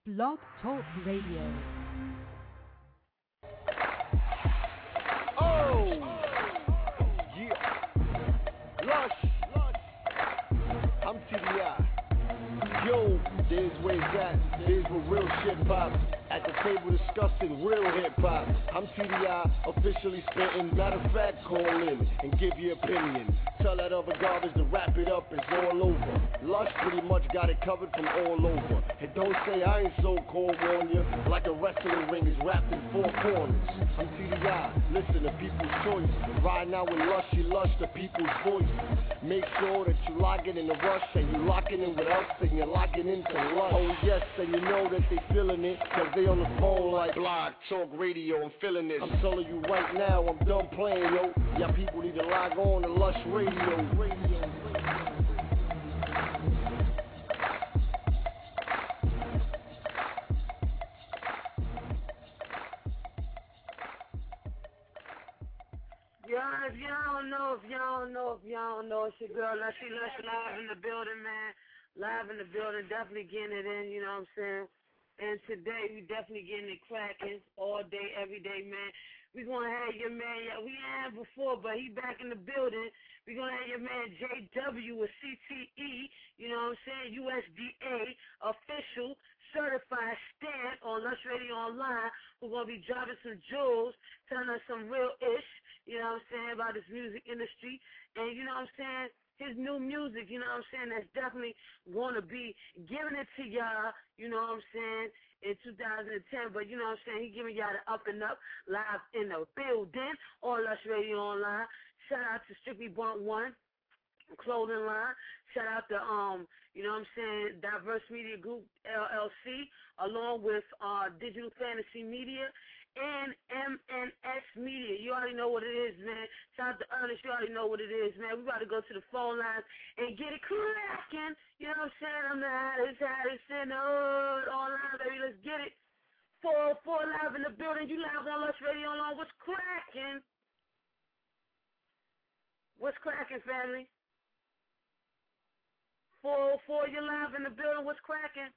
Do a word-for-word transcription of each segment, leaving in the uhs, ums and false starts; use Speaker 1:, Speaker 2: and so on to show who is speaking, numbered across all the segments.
Speaker 1: Blog Talk Radio.
Speaker 2: Oh, yeah. Lush. I'm T D I. Yo, there's where it's at. There's where real shit pop. At the table discussing real hip-hop. I'm T D I, officially spitting. Matter of fact, call in and give your opinion. Tell that other garbage to wrap it up, it's all over. Lush pretty much got it covered from all over. And don't say I ain't so cold, warn ya. Like a wrestling ring is wrapped in four corners. I'm T D I, listen to people's choice. Riding out with Lush, you lush the people's voice. Make sure that you lock it in the rush, and you locking in with us, and you're locking into Lush. Oh yes, and you know that they feeling it, cause they on the phone like Blog Talk Radio, I'm feeling this. I'm telling you right now, I'm done playing, yo. Y'all people need to log on to Lush Radio. Radio.
Speaker 3: Y'all, if y'all don't know, if y'all don't know, if y'all don't know, it's your girl, Lushy Lush, live in the building, man. Live in the building, definitely getting it in, you know what I'm saying? And today, we definitely getting it cracking all day, every day, man. We gonna have your man, yeah, we had him before, but he back in the building. We gonna have your man J W with C T E, you know what I'm saying, U S D A, official, certified stamp on Lush Radio Online, who's gonna be dropping some jewels, telling us some real ish, you know what I'm saying, about this music industry. And you know what I'm saying, his new music, you know what I'm saying, that's definitely gonna be giving it to y'all, you know what I'm saying, in two thousand ten, but you know what I'm saying, he giving y'all the up and up live in the building on Lush Radio Online. Shout out to Strictly Bump One clothing line. Shout out to um, you know what I'm saying, Diverse Media Group L L C, along with uh Digital Fantasy Media and M N S Media. You already know what it is, man. Shout out to Ernest, you already know what it is, man. We about to go to the phone lines and get it cracking. You know what I'm saying? I'm the hottest, hottest in the hood. Online, baby, let's get it. four oh four live in the building. You live on Lush Radio Online. What's cracking? What's cracking, family? four oh four, you live in the building. What's cracking?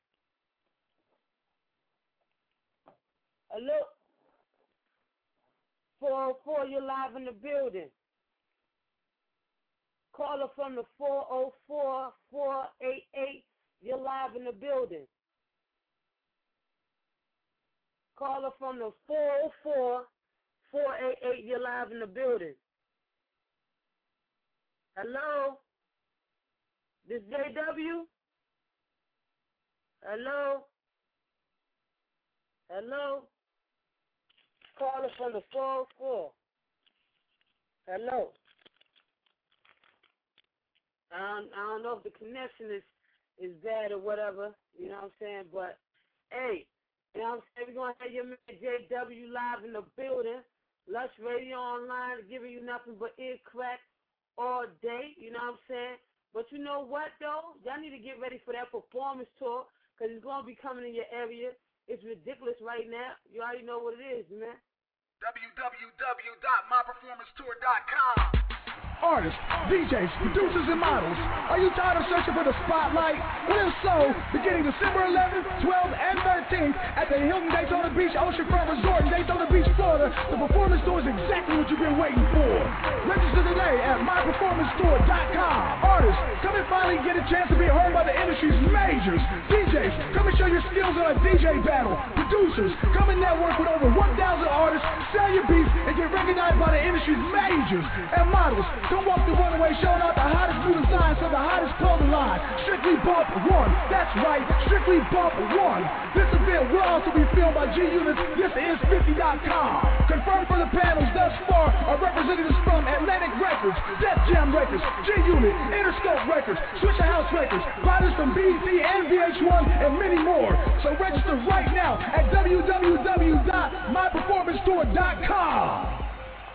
Speaker 3: Hello? four oh four, you're live in the building. Caller from the four oh four, four eight eight, you're live in the building. Caller from the four oh four, four eight eight, you're live in the building. Hello? This J W? Hello? Hello? Caller from the four oh four. Hello. I don't, I don't know if the connection is, is bad or whatever, you know what I'm saying, but, hey, you know what I'm saying, we're going to have your man J W live in the building, Lush Radio Online, giving you nothing but ear crack all day, you know what I'm saying, but you know what, though? Y'all need to get ready for that performance tour, because it's going to be coming in your area. It's ridiculous right now. You already know what it is, man.
Speaker 4: w w w dot my performance tour dot com.
Speaker 5: Artists, D Js, producers, and models. Are you tired of searching for the spotlight? Well, if so, beginning December eleventh, twelfth, and thirteenth at the Hilton Daytona Beach Oceanfront Resort in Daytona Beach, Florida, the performance tour is exactly what you've been waiting for. Register today at my performance tour dot com. Artists, come and finally get a chance to be heard by the industry's majors. D Js, come and show your skills on a D J battle. Producers, come and network with over one thousand artists, sell your beats, and get recognized by the industry's majors. And models, don't walk the runaway showing out the hottest new designs of the hottest clothing line. Strictly Bump One. That's right, Strictly Bump One. This event will also be filmed by G Unit. This is fifty dot com. Confirmed for the panels thus far are representatives from Atlantic Records, Def Jam Records, G Unit, Interscope Records, Swisher House Records, fighters from B E T and V H one, and many more. So register right now at w w w dot my performance tour dot com.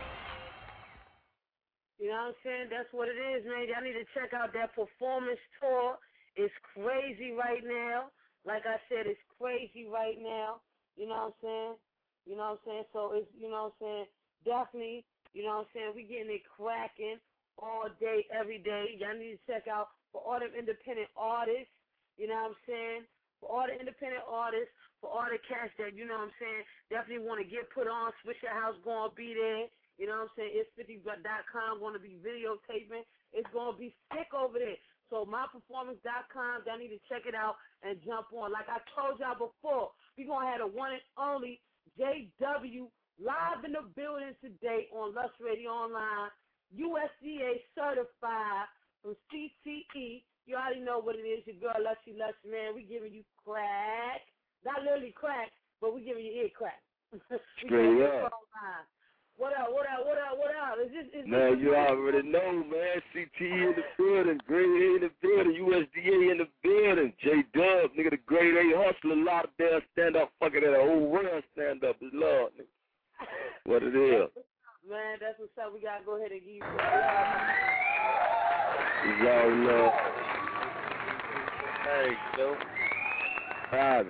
Speaker 3: You know what I'm saying? That's what it is, man. Y'all need to check out that performance tour. It's crazy right now. Like I said, it's crazy right now. You know what I'm saying? You know what I'm saying? So it's, you know what I'm saying, definitely, you know what I'm saying, we getting it cracking all day, every day. Y'all need to check out for all them independent artists, you know what I'm saying, for all the independent artists, for all the cats that, you know what I'm saying, definitely want to get put on. Swisher House going to be there. You know what I'm saying? It's fifty dot com going to be videotaping. It's going to be sick over there. So my performance dot com, y'all need to check it out and jump on. Like I told y'all before, we're going to have the one and only J W live in the building today on Lush Radio Online, U S D A certified from C T E. You already know what it is, your girl Lushy Lush, man. We giving you crack. Not literally crack, but we giving you ear crack.
Speaker 6: Straight up.
Speaker 3: What up, what up, what up, what up? Is this, is
Speaker 6: man,
Speaker 3: this
Speaker 6: you already know, man. C T E in the building, Grade A in the building, U S D A in the building, J-Dub, nigga, the Grade A hustler, a lot of damn stand-up, fucking that whole world stand-up is love, nigga. What it is.
Speaker 3: Man, that's what's up. We got to go ahead and give you some love.
Speaker 6: It's all love. Thanks, Joe. Proud.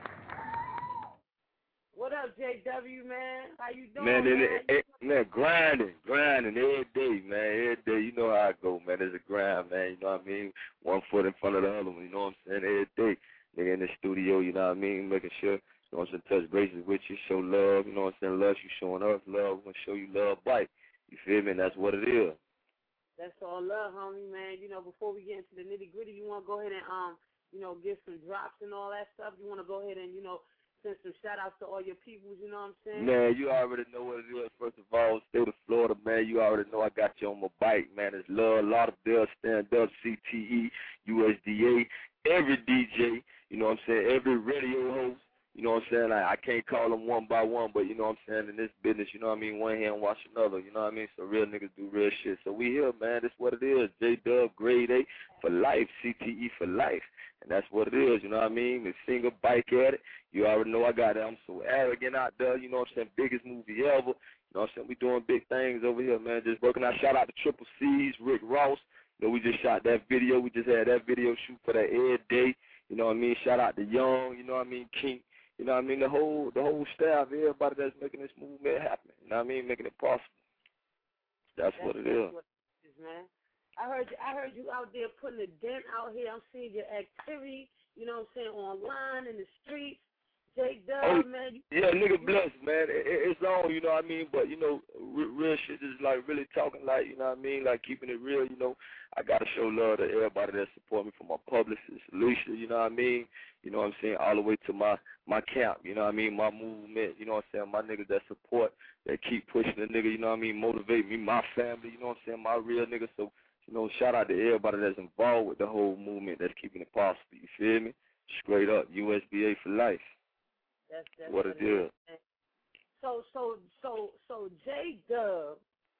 Speaker 3: What up, J W, man? How you doing,
Speaker 6: man? Man,
Speaker 3: man?
Speaker 6: it, it, man, grinding, grinding every day, man. Every day, you know how I go, man. It's a grind, man. You know what I mean? One foot in front of the other one, you know what I'm saying? Every day, nigga in the studio, you know what I mean? Making sure, you know what I'm saying, touch bases with you, show love, you know what I'm saying? Love, you showing us love, we're going to show you love back. You feel me? And that's what it is.
Speaker 3: That's all love, homie, man. You know, before we get into the nitty-gritty, you want to go ahead and, um, you know, give some drops and all that stuff? You want to go ahead and, you know, send some shout-outs to all your peoples, you know what I'm saying? Man,
Speaker 6: you already know what it is. First of all, state of Florida, man, you already know I got you on my bike, man. It's Love, Lauderdale, Stand Up, C T E, U S D A, every D J, you know what I'm saying, every radio host, you know what I'm saying? I, I can't call them one by one, but you know what I'm saying, in this business, you know what I mean, one hand wash another, you know what I mean? So real niggas do real shit. So we here, man. That's what it is. J-Dub, Grade A for life, C T E for life. And that's what it is, you know what I mean? The single bike at it. You already know I got it. I'm so arrogant out there, you know what I'm saying? Biggest movie ever. You know what I'm saying? We doing big things over here, man. Just working out. Shout out to Triple C's, Rick Ross. You know, we just shot that video. We just had that video shoot for that Ed Day. You know what I mean? Shout out to Young, you know what I mean? King. You know what I mean? The whole the whole staff, everybody that's making this movement happen. You know what I mean? Making it possible. That's, that's what it is.
Speaker 3: What it is, man. I heard you, I heard you out there putting a dent out here. I'm seeing your activity, you know what I'm saying, online, in the streets. J-Dub, oh, man.
Speaker 6: Yeah, nigga blessed, man. It, it, it's long, you know what I mean? But, you know, real, real shit is like really talking like, you know what I mean? Like keeping it real, you know. I got to show love to everybody that support me, from my publicist, Alicia, you know what I mean? You know what I'm saying? All the way to my, my camp, you know what I mean? My movement, you know what I'm saying? My niggas that support, that keep pushing the nigga, you know what I mean? Motivate me, my family, you know what I'm saying? My real niggas. So, you know, shout out to everybody that's involved with the whole movement that's keeping it possible. You feel me? Straight up, U S B A for life.
Speaker 3: That's, that's
Speaker 6: what it is.
Speaker 3: So, so, so, so, J-Dub,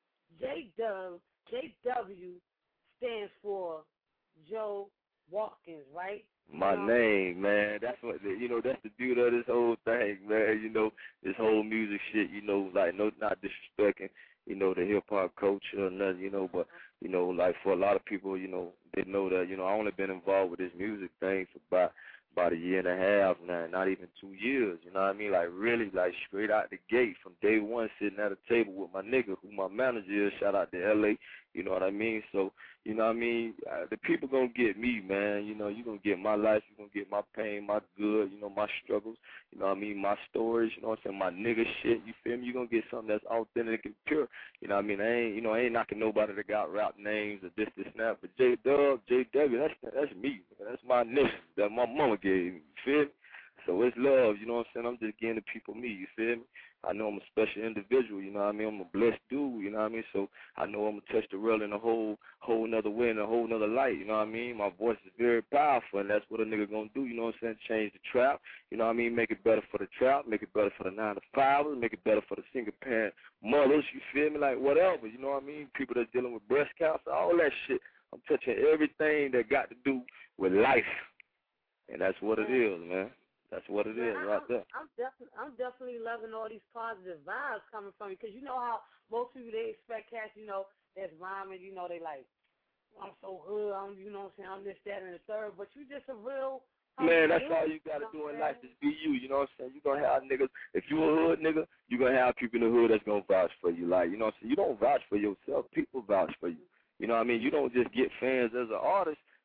Speaker 3: J-Dub, J W stands for Joe Watkins, right?
Speaker 6: My
Speaker 3: you know?
Speaker 6: name, man. That's what, you know, that's the beauty of this whole thing, man. You know, this whole music shit, you know, like, no, not disrespecting, you know, the hip-hop culture or nothing, you know, but, you know, like, for a lot of people, you know, they know that, you know, I only been involved with this music thing for about, about a year and a half now, not even two years, you know what I mean? Like, really, like, straight out the gate from day one, sitting at a table with my nigga, who my manager is, shout out to L A, you know what I mean? So, you know what I mean? Uh, the people gonna get me, man. You know, you gonna get my life, you gonna get my pain, my good, you know, my struggles, you know what I mean? My stories, you know what I'm saying? My nigga shit, you feel me? You gonna get something that's authentic and pure, you know what I mean? I ain't, you know, I ain't knocking nobody that got rap names or this, this, and that, but J-Dub, J W, that's, that's me, man. That's my nigga that my mama gave me, you feel me? So it's love, you know what I'm saying? I'm just giving the people me, you feel me? I know I'm a special individual, you know what I mean? I'm a blessed dude, you know what I mean? So I know I'm going to touch the world in a whole whole nother way, in a whole nother light, you know what I mean? My voice is very powerful, and that's what a nigga going to do, you know what I'm saying? Change the trap, you know what I mean? Make it better for the trap, make it better for the nine to fivers, make it better for the single parent mothers, you feel me? Like whatever, you know what I mean? People that's dealing with breast cancer, all that shit. I'm touching everything that got to do with life, and that's what it is, man. That's what it is,
Speaker 3: Man,
Speaker 6: right
Speaker 3: I'm,
Speaker 6: there.
Speaker 3: I'm definitely, I'm definitely loving all these positive vibes coming from you, because you know how most people, they expect cats, you know, that's rhyming, you know, they like, I'm so hood, I'm, you know what I'm saying, I'm this, that, and the third, but you just a real.
Speaker 6: Man, that's all you got to do in life is be you, you know what I'm saying? You're going to have niggas, if you a hood nigga, you're going to have people in the hood that's going to vouch for you. Like, you know what I'm saying? You don't vouch for yourself, people vouch for you. You know what I mean? You don't just get fans as an artist.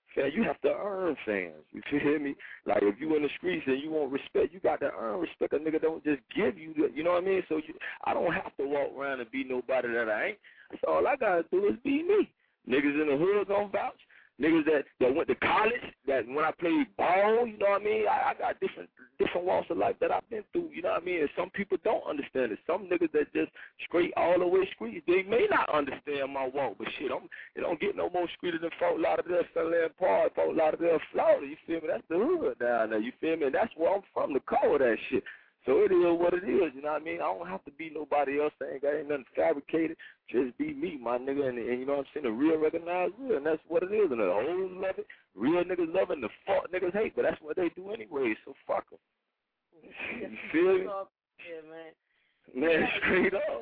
Speaker 6: fan, you have to earn fans. You feel me? Like, if you in the streets and you want respect, you got to earn respect. A nigga don't just give you the, you know what I mean? So you, I don't have to walk around and be nobody that I ain't. That's all I got to do is be me. Niggas in the hood gonna vouch. Niggas that, that went to college, that when I played ball, you know what I mean? I, I got different different walks of life that I've been through, you know what I mean? And some people don't understand it. Some niggas that just straight all the way street, they may not understand my walk, but shit, I'm, it don't get no more streeter than Fort Lauderdale, Sunland Park, Fort Lauderdale, Florida, you feel me? That's the hood down there, you feel me? And that's where I'm from, the core of that shit. So it is what it is, you know what I mean? I don't have to be nobody else. I ain't got ain't nothing fabricated. Just be me, my nigga, and, and you know what I'm saying? The real recognize real, and that's what it is. And the old love it, real niggas love it, and the fuck niggas hate, but that's what they do anyway, so fuck them. You feel me?
Speaker 3: Yeah, man.
Speaker 6: Man, straight up.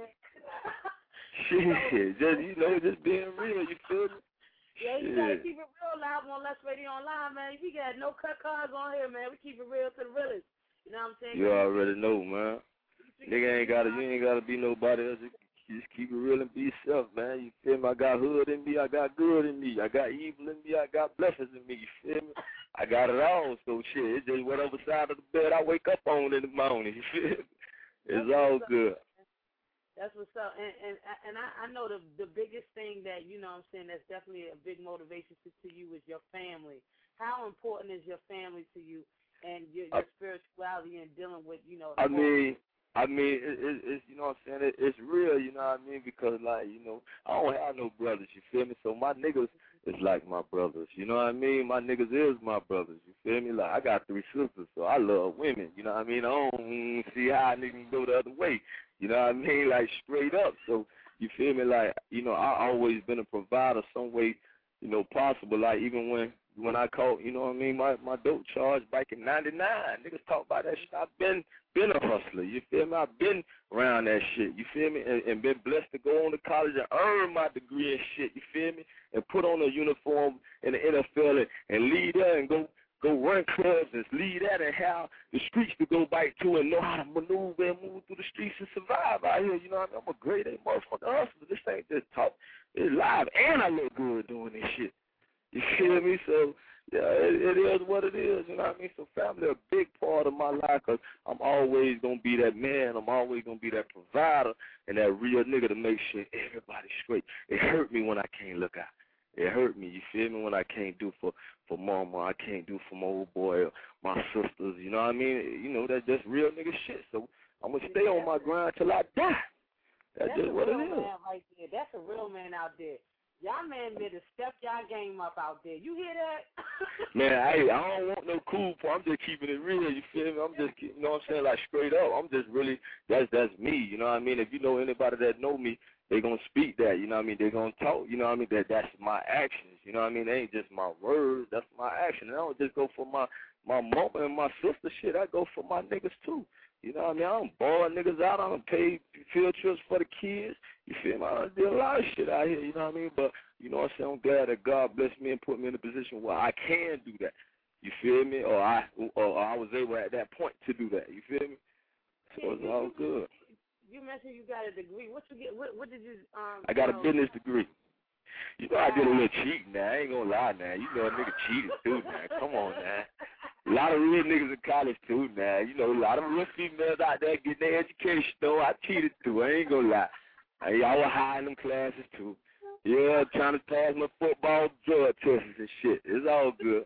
Speaker 6: Shit, just, you know, just being real, you feel me?
Speaker 3: Yeah, you gotta keep it real live on Let's Radio Online, man. We got no cut cards on here, man. We keep it real to the realest. You know what I'm saying?
Speaker 6: You already know, man. Nigga ain't gotta, you ain't gotta be nobody else. You just keep it real and be yourself, man. You feel me? I got hood in me, I got good in me, I got evil in me, I got blessings in me. You feel me? I got it all. So shit, it's just whatever side of the bed I wake up on in the morning. You feel me? It's all good.
Speaker 3: That's what's up. And and and I, I know the the biggest thing that, you know what I'm saying, that's definitely a big motivation to, to you is your family. How important is your family to you? And your, your spirituality and dealing with, you know.
Speaker 6: I mean, I mean, it, it, it's, you know what I'm saying, it, it's real, you know what I mean, because, like, you know, I don't have no brothers, you feel me? So my niggas is like my brothers, you know what I mean? My niggas is my brothers, you feel me? Like, I got three sisters, so I love women, you know what I mean? I don't see how niggas can go the other way, you know what I mean? Like, straight up. So, you feel me? Like, you know, I always been a provider some way, you know, possible. Like, even when, when I caught, you know what I mean, my, my dope charge back in ninety-nine. Niggas talk about that shit. I've been been a hustler, you feel me? I've been around that shit, you feel me? And, and been blessed to go on to college and earn my degree and shit, you feel me? And put on a uniform in the N F L and, and lead there and go go run clubs and lead that and have the streets to go back to and know how to maneuver and move through the streets and survive out here, you know what I mean? I'm a great A motherfucking hustler. This ain't just talk. It's live, and I look good doing this shit. You feel me? So, yeah, it, it is what it is, you know what I mean? So family a big part of my life because I'm always going to be that man. I'm always going to be that provider and that real nigga to make sure everybody's straight. It hurt me when I can't look out. It hurt me, you feel me, when I can't do for, for mama, I can't do for my old boy or my sisters, you know what I mean? You know, that's just real nigga shit. So I'm going to stay on my grind till I die. That's,
Speaker 3: That's
Speaker 6: just what it is.
Speaker 3: Man right there. That's a real man out there. Y'all man better step y'all game up out there. You hear that?
Speaker 6: Man, hey, I don't want no cool part. I'm just keeping it real, you feel me? I'm just, you know what I'm saying, like straight up. I'm just really, that's that's me, you know what I mean? If you know anybody that know me, they going to speak that, you know what I mean? They going to talk, you know what I mean? That That's my actions, you know what I mean? They ain't just my words, that's my action. And I don't just go for my, my mama and my sister shit. I go for my niggas too. You know what I mean? I don't ball niggas out. I don't pay field trips for the kids. You feel me? I done did a lot of shit out here, you know what I mean? But, you know what I'm saying? I'm glad that God blessed me and put me in a position where I can do that. You feel me? Or I or I was able at that point to do that. You feel me? So it's all good.
Speaker 3: You mentioned you got a degree. What you get? What, what did you? Um,
Speaker 6: I got a
Speaker 3: know?
Speaker 6: business degree. You know I did a little cheating now. I ain't gonna lie now. You know a nigga cheated too now. Come on now. A lot of real niggas in college too now. You know, a lot of real females out there getting their education though. I cheated too. I ain't gonna lie. I, I was high in them classes too. Yeah, trying to pass my football drug tests and shit. It's all good.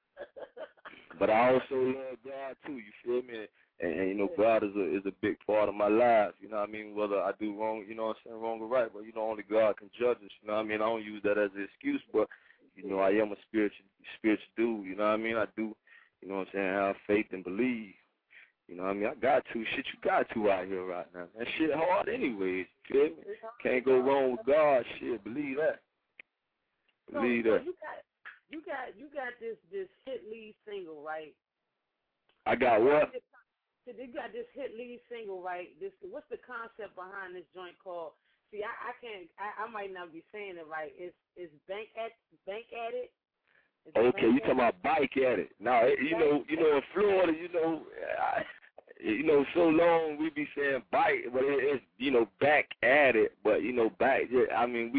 Speaker 6: But I also love God too, you feel me? And, and you know, God is a is a big part of my life, you know what I mean? Whether I do wrong, you know what I'm saying, wrong or right, but you know, only God can judge us, you know what I mean? I don't use that as an excuse, but you know, I am a spiritual spiritual dude, you know what I mean? I do, you know what I'm saying, have faith and believe. You know what I mean? I got to. Shit, you got to out here right now. That shit hard anyways, you feel me? Can't go wrong with God. Shit, believe that. Believe
Speaker 3: so,
Speaker 6: that.
Speaker 3: So you got, you got, you got this this hit lead single, right?
Speaker 6: I got what?
Speaker 3: You got this hit lead single, right? This what's the concept behind this joint called? See, I, I can't. I, I might not be saying it right. It's it's bank at bank at it. It's
Speaker 6: okay, you talking
Speaker 3: it?
Speaker 6: about bike at it? Now you know, you know, in Florida, you know, I, you know, so long we be saying bike, but it, it's you know back at it. But you know, back. I mean, we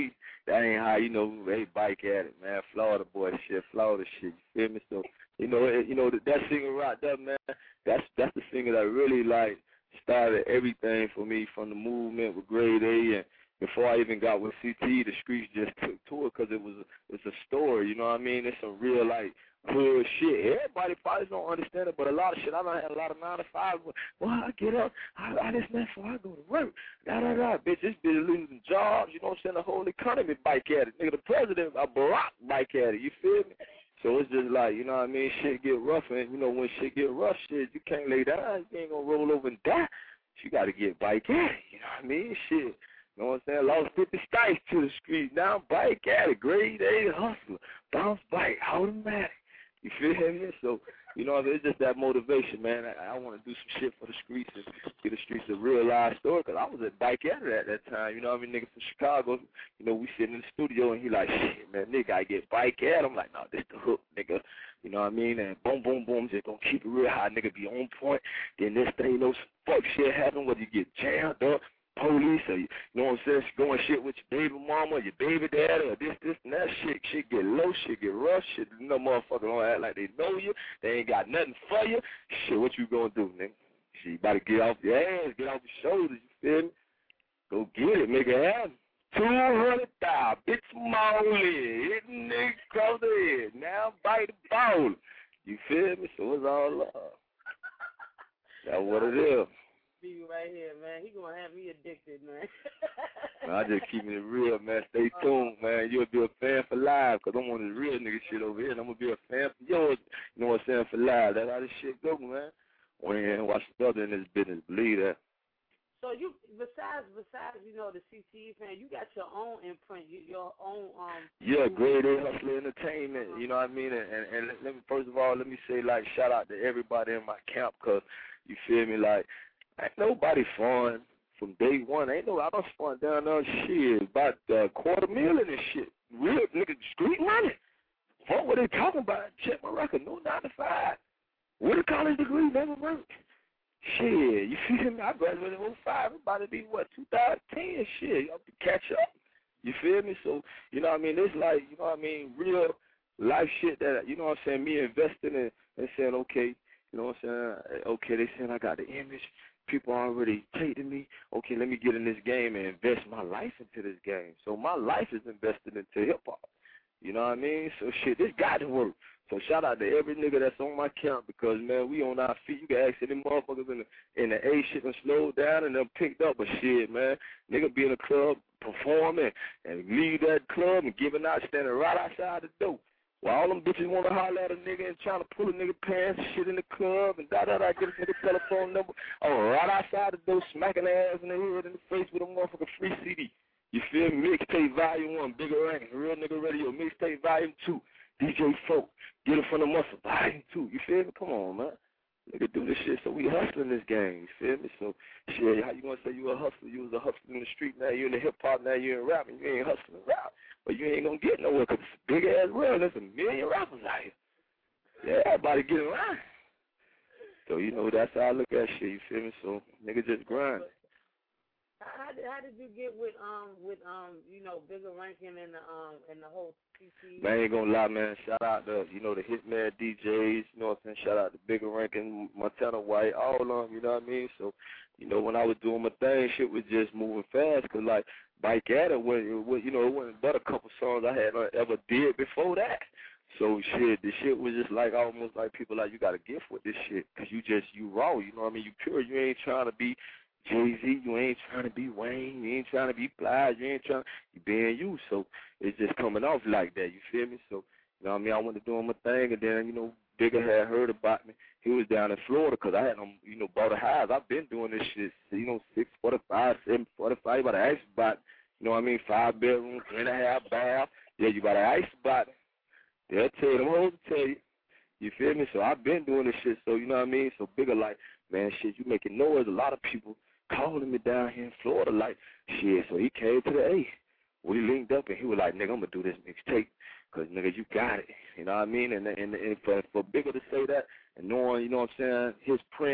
Speaker 6: that ain't how, you know, they bike at it, man. Florida boy shit, Florida shit, you feel me? So, you know, it, you know, that, that singer right there, man, that's that's the singer that really, like, started everything for me from the movement with Grade A, and before I even got with C T, the streets just took to it because it was it's a story, you know what I mean? It's some real, like, hood shit. Everybody probably don't understand it, but a lot of shit, I done had a lot of nine to five. Well, I get up, I, I just left before I go to work. Da, da, da. Bitch, this bitch losing jobs, you know what I'm saying? The whole economy bike at it. Nigga, the president, uh, Barack, bike at it, you feel me? So it's just like, you know what I mean? Shit get rough, and, you know, when shit get rough, shit, you can't lay down. You ain't gonna roll over and die. You got to get bike at it, you know what I mean? Shit. You know what I'm saying? Lost fifty stripes to the street. Now bike at it. Grade A hustler. Bounce bike. Automatic. You feel me? So, you know, it's just that motivation, man. I, I want to do some shit for the streets and get the streets a real live story, because I was at bike at it at that time. You know what I mean? Nigga from Chicago, you know, we sitting in the studio, and he like, shit, man, nigga, I get bike at. I'm like, no, this the hook, nigga. You know what I mean? And boom, boom, boom, just gonna keep it real high, nigga, be on point. Then this thing, you know, some fuck shit happen, whether you get jammed up, police, or you, you know what I'm saying, going shit with your baby mama, your baby daddy, or this, this, and that shit. Shit get low, shit get rough, shit, no motherfucker don't act like they know you. They ain't got nothing for you. Shit, what you gonna do, nigga? Shit, you better get off your ass, get off your shoulders, you feel me? Go get it, make it happen. two hundred thousand, bitch Molly, hitting nigga across the head. Now bite the ball. You feel me? So it's all love. That's what it is.
Speaker 3: See you right here, man. He gonna have me addicted, man.
Speaker 6: Man, I just keeping it real, man. Stay tuned, man. You'll be a fan for live, because I'm on this real nigga shit over here, and I'm going to be a fan for yours, you know what I'm saying, for live. That's how this shit go, man. When you watch the brother in this business, believe that.
Speaker 3: So you, besides, besides, you know, the C T E fan, you got your own imprint, your own, um...
Speaker 6: Yeah, Grade A Hustler Entertainment, you know what I mean? And, and, and let me, first of all, let me say, like, shout out to everybody in my camp, because, you feel me, like, ain't nobody fun from day one. Ain't no, I done spun down there shit, about a uh, quarter million and shit. Real nigga, street money. What were they talking about? Check my record, no nine to five. With a college degree, never worked. Shit, you feel me? I graduated in oh five. Everybody be, what, two thousand ten? Shit, y'all to catch up. You feel me? So, you know what I mean? It's like, you know what I mean, real life shit that, you know what I'm saying, me investing in and saying, okay, you know what I'm saying, okay, they saying I got the image. People already taking me. Okay, let me get in this game and invest my life into this game. So my life is invested into hip-hop. You know what I mean? So, shit, this got to work. So shout out to every nigga that's on my camp, because, man, we on our feet. You can ask any motherfuckers in the, in the A shit and slowed down and them picked up. But, shit, man, nigga be in a club performing and leave that club and giving out, standing right outside the door. While all them bitches want to holler at a nigga and trying to pull a nigga pants and shit in the club and da-da-da, get a nigga telephone number. Oh, right outside the door, smacking their ass in the head in the face with a motherfucking free C D. You feel me? Mixtape Volume one, Bigger Rank, Real Nigga Radio. Mixtape Volume two, D J Folk, Get It From The Muscle, Volume two. You feel me? Come on, man. Nigga do this shit, so we hustling this game. You feel me? So, shit, how you gonna say you a hustler? You was a hustler in the street, now you in the hip-hop, now you in rapping. You ain't hustling rap. But you ain't gonna get nowhere, because it's a big-ass world. There's a million rappers out here. Yeah, everybody get around. So, you know, that's how I look at shit, you feel me? So, nigga just grind.
Speaker 3: How did, how did you get with, um, with um, you know, Bigger Ranking and the, um, and the whole C T?
Speaker 6: Man, I ain't gonna lie, man. Shout out to, you know, the Hitman D Js, you know what I'm saying? Shout out to Bigger Ranking, Montana White, all of them, you know what I mean? So, you know, when I was doing my thing, shit was just moving fast, because, like, Bike at it, when, you know, it wasn't but a couple songs I had ever did before that. So, shit, the shit was just like almost like people like, you got a gift with this shit, because you just, you raw, you know what I mean? You pure. You ain't trying to be Jay-Z, you ain't trying to be Wayne, you ain't trying to be Plies, you ain't trying, you being you. So, it's just coming off like that, you feel me? So, you know what I mean? I went to doing my thing, and then, you know, Bigger had heard about me. He was down in Florida, because I had him, you know, bought a house. I've been doing this shit, you know, six forty-five, seven forty-five. You got to ask about, you know what I mean, five bedrooms, three and a half bath. Yeah, you got to ask about it. They'll tell you, them hoes will tell you. You feel me? So I've been doing this shit, so you know what I mean? So Bigger like, man, shit, you making noise. A lot of people calling me down here in Florida like, shit. So he came to the A. We linked up, and he was like, nigga, I'm going to do this mixtape, because, nigga, you got it. You know what I mean? And, and, and for, for Bigger to say that, and knowing, you know what I'm saying, his print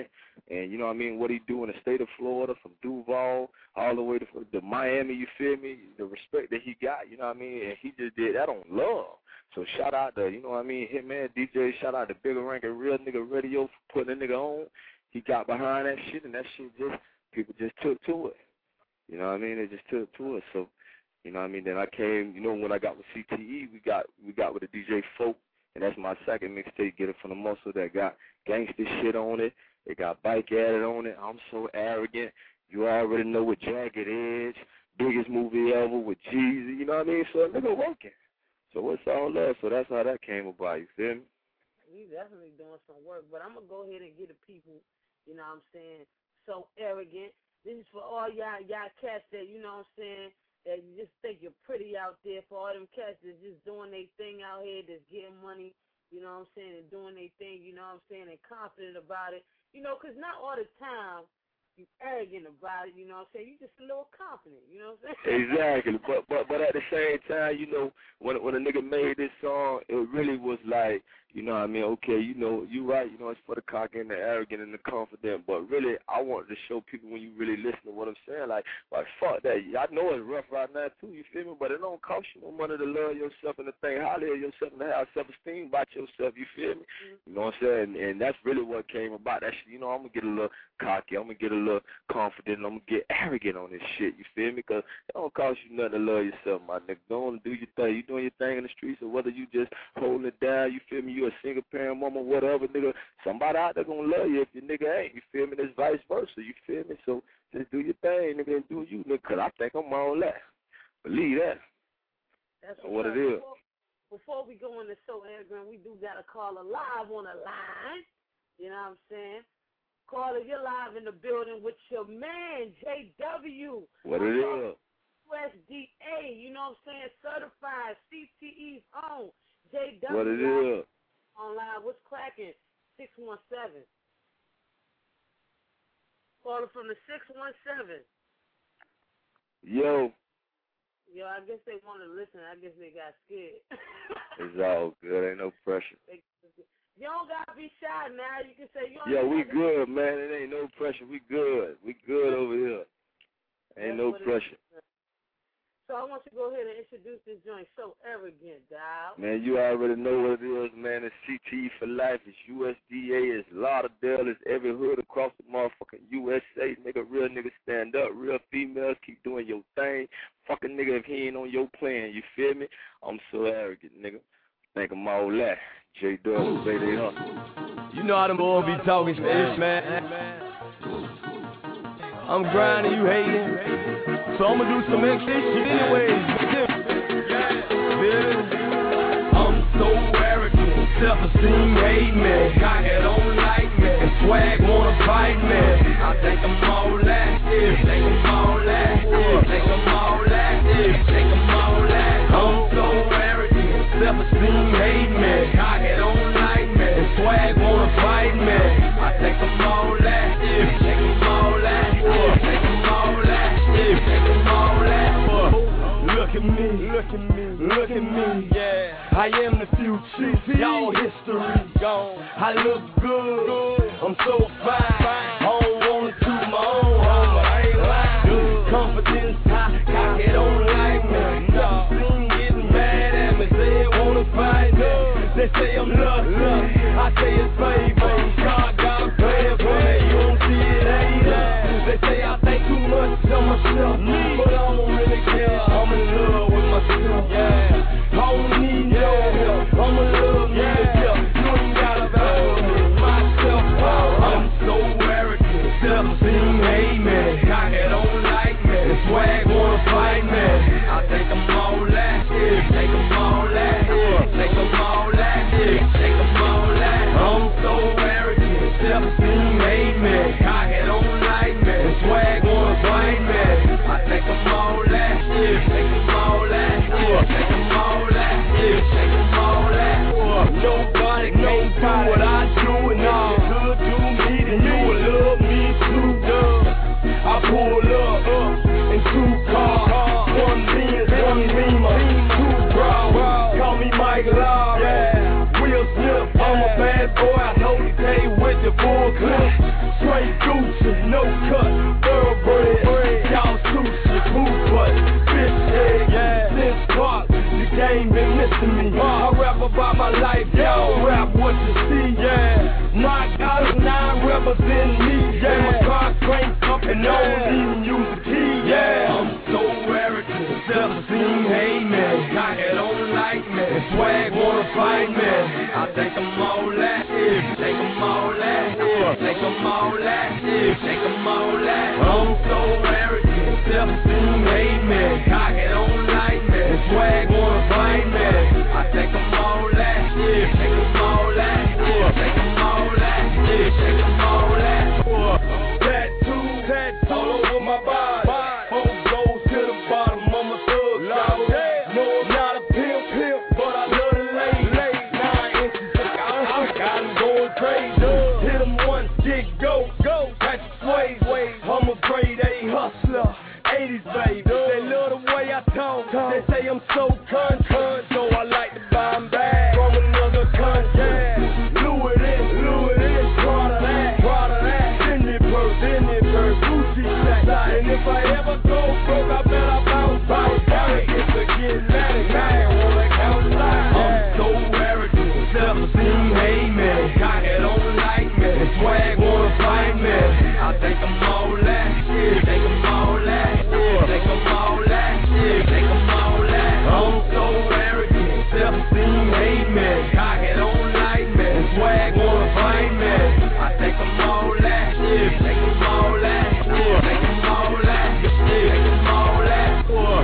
Speaker 6: And, you know what I mean, what he do in the state of Florida, from Duval all the way to, to Miami, you feel me, the respect that he got, you know what I mean, and he just did that on love. So shout out to, you know what I mean, Hitman D J, shout out to Bigger Rank and Real Nigga Radio for putting a nigga on. He got behind that shit, and that shit just, people just took to it. You know what I mean? They just took to it. So, you know what I mean? Then I came, you know, when I got with C T E, we got we got with the D J Folk, and that's my second mixtape, Get It From The Muscle, that got gangster shit on it. It got bike added on it. I'm so arrogant. You already know what Jagged Edge, biggest movie ever with Jeezy, you know what I mean? So a nigga working. So it's all love. So that's how that came about, you feel me?
Speaker 3: We definitely doing some work, but I'm going to go ahead and get the people, you know what I'm saying, so arrogant. This is for all y'all, y'all cats that, you know what I'm saying, that you just think you're pretty out there, for all them cats that's just doing their thing out here, that's getting money, you know what I'm saying, and doing their thing, you know what I'm saying, and confident about it. You know, because not all the time you arrogant about it, you know what I'm saying? You just a little confident, you know what I'm saying?
Speaker 6: Exactly. But but but at the same time, you know, when when a nigga made this song, it really was like, you know what I mean, okay, you know, you right, you know, it's for the cocky and the arrogant and the confident, but really, I wanted to show people when you really listen to what I'm saying, like, like, fuck that. I know it's rough right now, too, you feel me, but it don't cost you no money to love yourself and to think highly of yourself and to have self-esteem about yourself, you feel me? Mm-hmm. You know what I'm saying? And, and that's really what came about. That shit, you know, I'm going to get a little cocky, I'm going to get a little confident, I'm going to get arrogant on this shit, you feel me? Because it don't cost you nothing to love yourself, my nigga. Go on and do your thing. You doing your thing in the streets, or whether you just holding it down, you feel me? You a single parent mama, whatever, nigga. Somebody out there gonna love you if your nigga ain't. You feel me? It's vice versa. You feel me? So just do your thing, nigga, and do you, nigga. Cause I think I'm all that. Believe that.
Speaker 3: That's
Speaker 6: what it is.
Speaker 3: Before, before we go into So Arrogant, we do got a caller live on the line. You know what I'm saying? Caller, you're live in the building with your man, J W.
Speaker 6: What it is?
Speaker 3: U S D A, you know what I'm saying? Certified, C T E's own. J W.
Speaker 6: What it is?
Speaker 3: Online, what's cracking? six one seven. Caller from the six one seven.
Speaker 6: Yo.
Speaker 3: Yo, I guess they wanted to listen. I guess they got scared.
Speaker 6: It's all good. Ain't no pressure.
Speaker 3: You don't got to be shy now. You can say, you don't
Speaker 6: Yeah, we good,
Speaker 3: be...
Speaker 6: man. It ain't no pressure. We good. We good over here. Ain't no pressure.
Speaker 3: So I want you to go ahead and introduce this joint, So Arrogant, dog.
Speaker 6: Man, you already know what it is, man. It's C T E for life. It's U S D A. It's Lauderdale. It's every hood across the motherfucking U S A. Nigga, real niggas stand up. Real females keep doing your thing. Fucking nigga if he ain't on your plan, you feel me? I'm so arrogant, nigga. Think I'm all that. J Dub, say they hustle.
Speaker 7: You know how them boys be talking shit, man. I'm grinding, you hating. So I'ma do some extra shit anyways. Yeah. I'm so arrogant, self-esteem hate me. Cocky don't like me, and swag wanna fight me. I think I'm all that, yeah. Think I'm all that, yeah. Think I'm all that, yeah. Think I'm all that. I'm so arrogant, self-esteem hate me. Cocky don't like me, and swag wanna fight me. I think I'm all that, yeah. Think I'm all that, yeah. Think I'm all that, yeah. Think I'm all that. Look at me, look at me, look at me, yeah. I am the future, y'all history gone. I look good, I'm so fine. I don't wanna toot my own home, but I ain't lying. Confidence high, cocky don't like me. Never seen getting mad at me, say they wanna fight me. They say I'm lucky, I say it's favor. God got a plan for me, you don't see it either. They say I think too much of myself, but I don't really care. I'm in love with myself, yeah. I don't need no help, I'm in love with myself. You ain't gotta value me, myself. I'm so arrogant, self-esteem hate me. Cocky don't like me, and swag wanna fight me. I think I'm all that, yeah. Think I'm all that, yeah. Think I'm all that, yeah. Think I'm all that. I'm so arrogant, self-esteem hate me. Cocky don't like me, and swag wanna fight me. I low cut, thoroughbred, y'all sushi, boot butt, fish egg, yeah. Since Park, the game been missing me. I rap about my life, y'all rap what you see, yeah. My God, nine represent me, yeah. My car crank up and I don't even use the key, yeah. I'm so arrogant, self-esteem, hey man. Got it on like me, swag wanna fight me. I think I'm all that, yeah. Think I'm all that, yeah. Think I'm all that, yeah. Think I'm all that. I'm so arrogant, self-esteem, hey man. Got it on like me, swag wanna fight me. I think I'm all that, yeah. Think I'm all that, yeah. Think I'm all that, yeah. Think I'm all that. Tattoo, tattoo all over my body. Hope goes to the bottom of my thug. No, I'm not a pimp, pimp, but I love the lady. Nine inches of God, I got him going crazy. Hit him once, get go, go. Catch sway, sway. I'm a grade A hustler. eighties baby, they love the way I talk. They say I'm so country, so I like to buy them back from another country. Louis this, Louis this, proud of that, proud of that. Fendi purse, Fendi purse, Gucci sack. And if I ever go broke, I bet I bounce back. Gotta get to get mad at man, wanna count live. I'm so arrogant, self-esteem, hey man. Got it on like me, swag wanna fight me. I think I'm all that, yeah. Think I'm all that. Think I'm all that, yeah. Think I'm all that. I'm so arrogant, self-esteem, hate me. Cock it on like me, swag wanna fight me. I think I'm all that, yeah. Think I'm all that, yeah. Think I'm all that, yeah. Think I'm all that.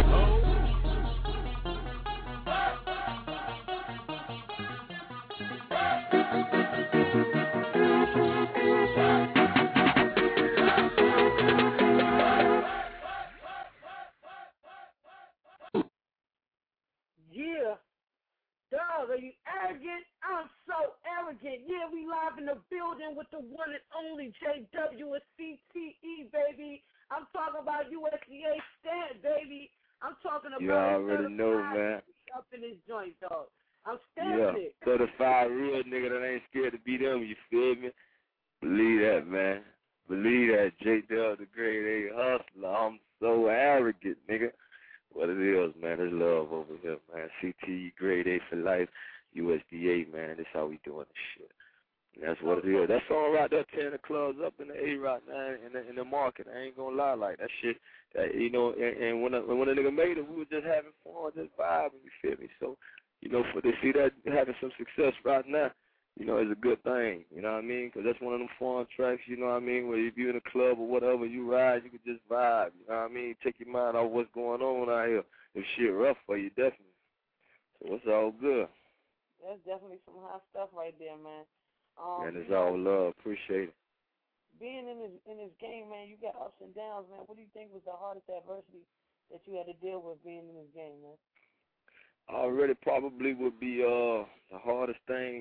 Speaker 3: Yeah. Dog, are you arrogant? I'm so arrogant. Yeah, we live in the building with the one and only J W and C T E, baby. I'm talking about U S D A stamp, baby. I'm talking about
Speaker 6: you already know, man.
Speaker 3: Up in this joint, dog. I'm stamping
Speaker 6: yeah.
Speaker 3: it.
Speaker 6: Certified real nigga that ain't scared to be them, you feel me? Believe that, man. Believe that, J W, the grade A hustler. I'm so arrogant, nigga. What it is, man, there's love over here, man. C T E, grade A for life, U S D A, man. That's how we doing this shit. And that's what it is. That song right there tearing the clubs up in the A right now in the, in the market. I ain't gonna lie, like that shit. That, you know, and, and when a, when a nigga made it, we were just having fun, just vibing. You feel me? So, you know, for to see that having some success right now, you know, is a good thing. You know what I mean? Because that's one of them fun tracks. You know what I mean? Where if you're in a club or whatever, you ride, you can just vibe. You know what I mean? Take your mind off what's going on out here. If shit rough for you, definitely. So it's all good.
Speaker 3: That's definitely some hot stuff right there, man. Um,
Speaker 6: and it's all love. Appreciate it.
Speaker 3: Being in this in this game, man, you got ups and downs, man. What do you think was the hardest adversity that you had to deal with being in this game, man?
Speaker 6: Already probably would be uh the hardest thing.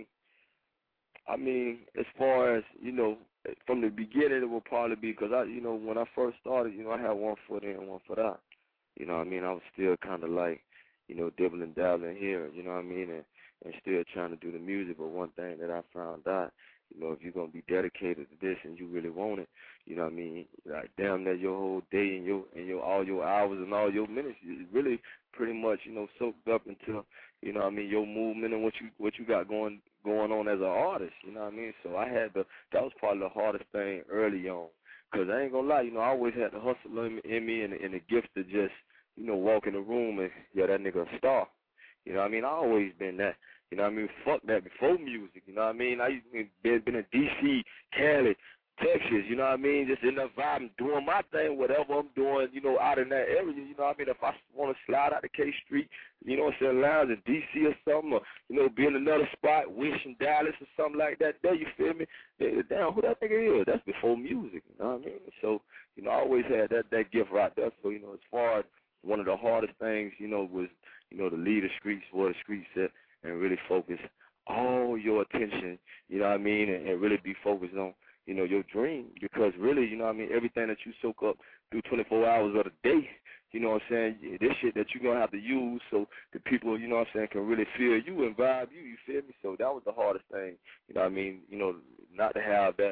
Speaker 6: I mean, as far as, you know, from the beginning, it would probably be because, I, you know, when I first started, you know, I had one foot in and one foot out. You know what I mean? I was still kind of like, you know, dibbling, dabbling here, you know what I mean, and, and still trying to do the music. But one thing that I found out, you know, if you're going to be dedicated to this and you really want it, you know what I mean, like damn near your whole day and your and your all your hours and all your minutes is really pretty much, you know, soaked up into, you know what I mean, your movement and what you what you got going going on as an artist, you know what I mean? So I had the, that was probably the hardest thing early on. Because I ain't going to lie, you know, I always had the hustle in me, in me and, and the gift to just, you know, walk in the room and, yeah, that nigga a star. You know what I mean? I always been that. You know what I mean? Fuck that before music, you know what I mean? I used to been, been in D C, Cali, Texas, you know what I mean? Just in that vibe, doing my thing, whatever I'm doing, you know, out in that area, you know what I mean? If I want to slide out to K Street, you know what I'm saying, lounge in D C or something, or, you know, be in another spot, Wish in Dallas or something like that there, you feel me? Damn, who that nigga is? That's before music, you know what I mean? So, you know, I always had that, that gift right there. So, you know, as far as one of the hardest things, you know, was, you know, to leave the streets where the streets at and really focus all your attention, you know what I mean, and, and really be focused on, you know, your dream, because really, you know what I mean, everything that you soak up through twenty-four hours of the day, you know what I'm saying, this shit that you're going to have to use so the people, you know what I'm saying, can really feel you and vibe you, you feel me? So that was the hardest thing, you know what I mean, you know, not to have that,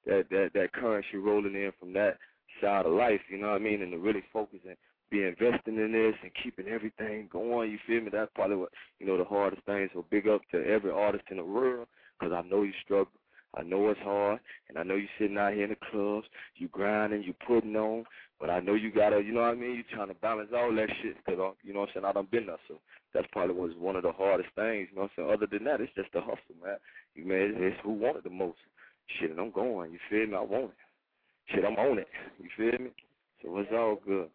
Speaker 6: that, that, that currency rolling in from that side of life, you know what I mean, and to really focus and be investing in this and keeping everything going, you feel me? That's probably what, you know, the hardest thing. So big up to every artist in the world, because I know you struggle. I know it's hard, and I know you sitting out here in the clubs, you grinding, you putting on, but I know you got to, you know what I mean, you trying to balance all that shit, because, you know what I'm saying, I done been there, so that's probably was one of the hardest things, you know what I'm saying. Other than that, it's just the hustle, man. You man, it's who want it the most. Shit, and I'm going, you feel me? I want it. Shit, I'm on it, you feel me? So it's all good.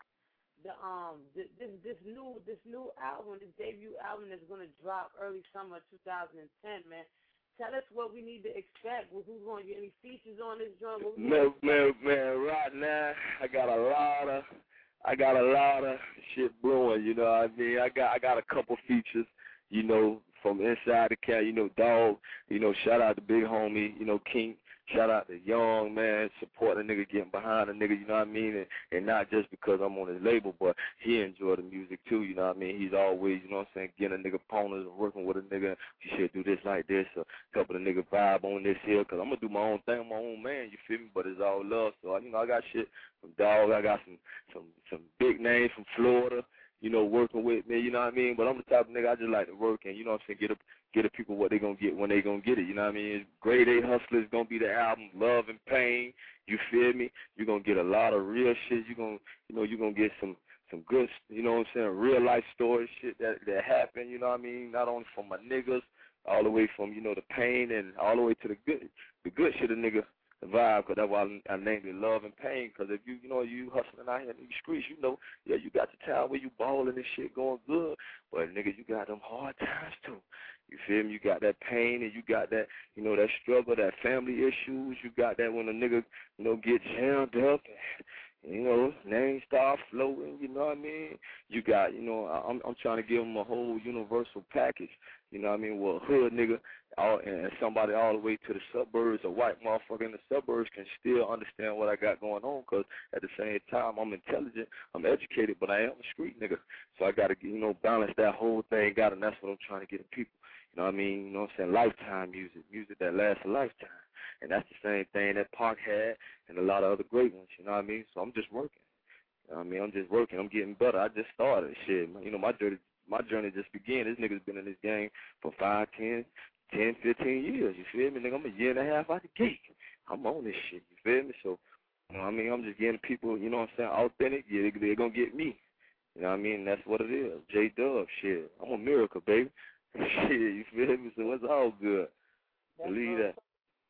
Speaker 3: The um this this new this new album, this debut album that's gonna drop early summer two thousand ten, man. Tell us what we need to expect. Who's going to get any features on this joint?
Speaker 6: Man, man, man, right now I got a lot of, I got a lot of shit brewing. You know what I mean? I got, I got a couple features. You know, from inside the cat. You know, Dog. You know, shout out to Big Homie. You know, King. Shout out to Young, man, supporting a nigga, getting behind a nigga, you know what I mean? And, and not just because I'm on his label, but he enjoy the music too, you know what I mean? He's always, you know what I'm saying, getting a nigga ponies and working with a nigga. You should do this like this, a couple of nigga vibe on this here, because I'm going to do my own thing, I'm my own man, you feel me? But it's all love. So, you know, I got shit from Dog. I got some, some, some big names from Florida, you know, working with me, you know what I mean? But I'm the type of nigga I just like to work and, you know what I'm saying, get a Get the people what they gonna get when they gonna get it. You know what I mean? Grade A Hustler is gonna be the album. Love and Pain. You feel me? You're gonna get a lot of real shit. You're gonna, you know, you're gonna get some some good, you know what I'm saying, real life story shit that that happened. You know what I mean? Not only from my niggas, all the way from, you know, the pain and all the way to the good the good shit a nigga vibe. Cause that's why I, I named it Love and Pain. Cause if you you know you hustling out here in these streets, you know, yeah, you got the time where you balling and shit going good, but nigga, you got them hard times too. You feel me? You got that pain and you got that, you know, that struggle, that family issues. You got that when a nigga, you know, get jammed up and, you know, names start floating, you know what I mean? You got, you know, I'm I'm trying to give them a whole universal package, you know what I mean? Well, a hood nigga all, and somebody all the way to the suburbs, a white motherfucker in the suburbs can still understand what I got going on, because at the same time, I'm intelligent, I'm educated, but I am a street nigga. So I got to, you know, balance that whole thing out, and that's what I'm trying to get to people. You know what I mean? You know what I'm saying? Lifetime music, music that lasts a lifetime. And that's the same thing that Pac had and a lot of other great ones, you know what I mean? So I'm just working. You know what I mean? I'm just working. I'm getting better. I just started. Shit, you know, my journey, my journey just began. This nigga's been in this game for five, ten, ten, fifteen years, you feel me? Nigga, I'm a year and a half out the gate. I'm on this shit, you feel me? So, you know what I mean? I'm just getting people, you know what I'm saying, authentic. Yeah, they're going to get me. You know what I mean? That's what it is. J-Dub, shit. I'm a miracle, baby. Shit, you feel me? So it's all good.
Speaker 3: That's
Speaker 6: Believe
Speaker 3: right.
Speaker 6: that.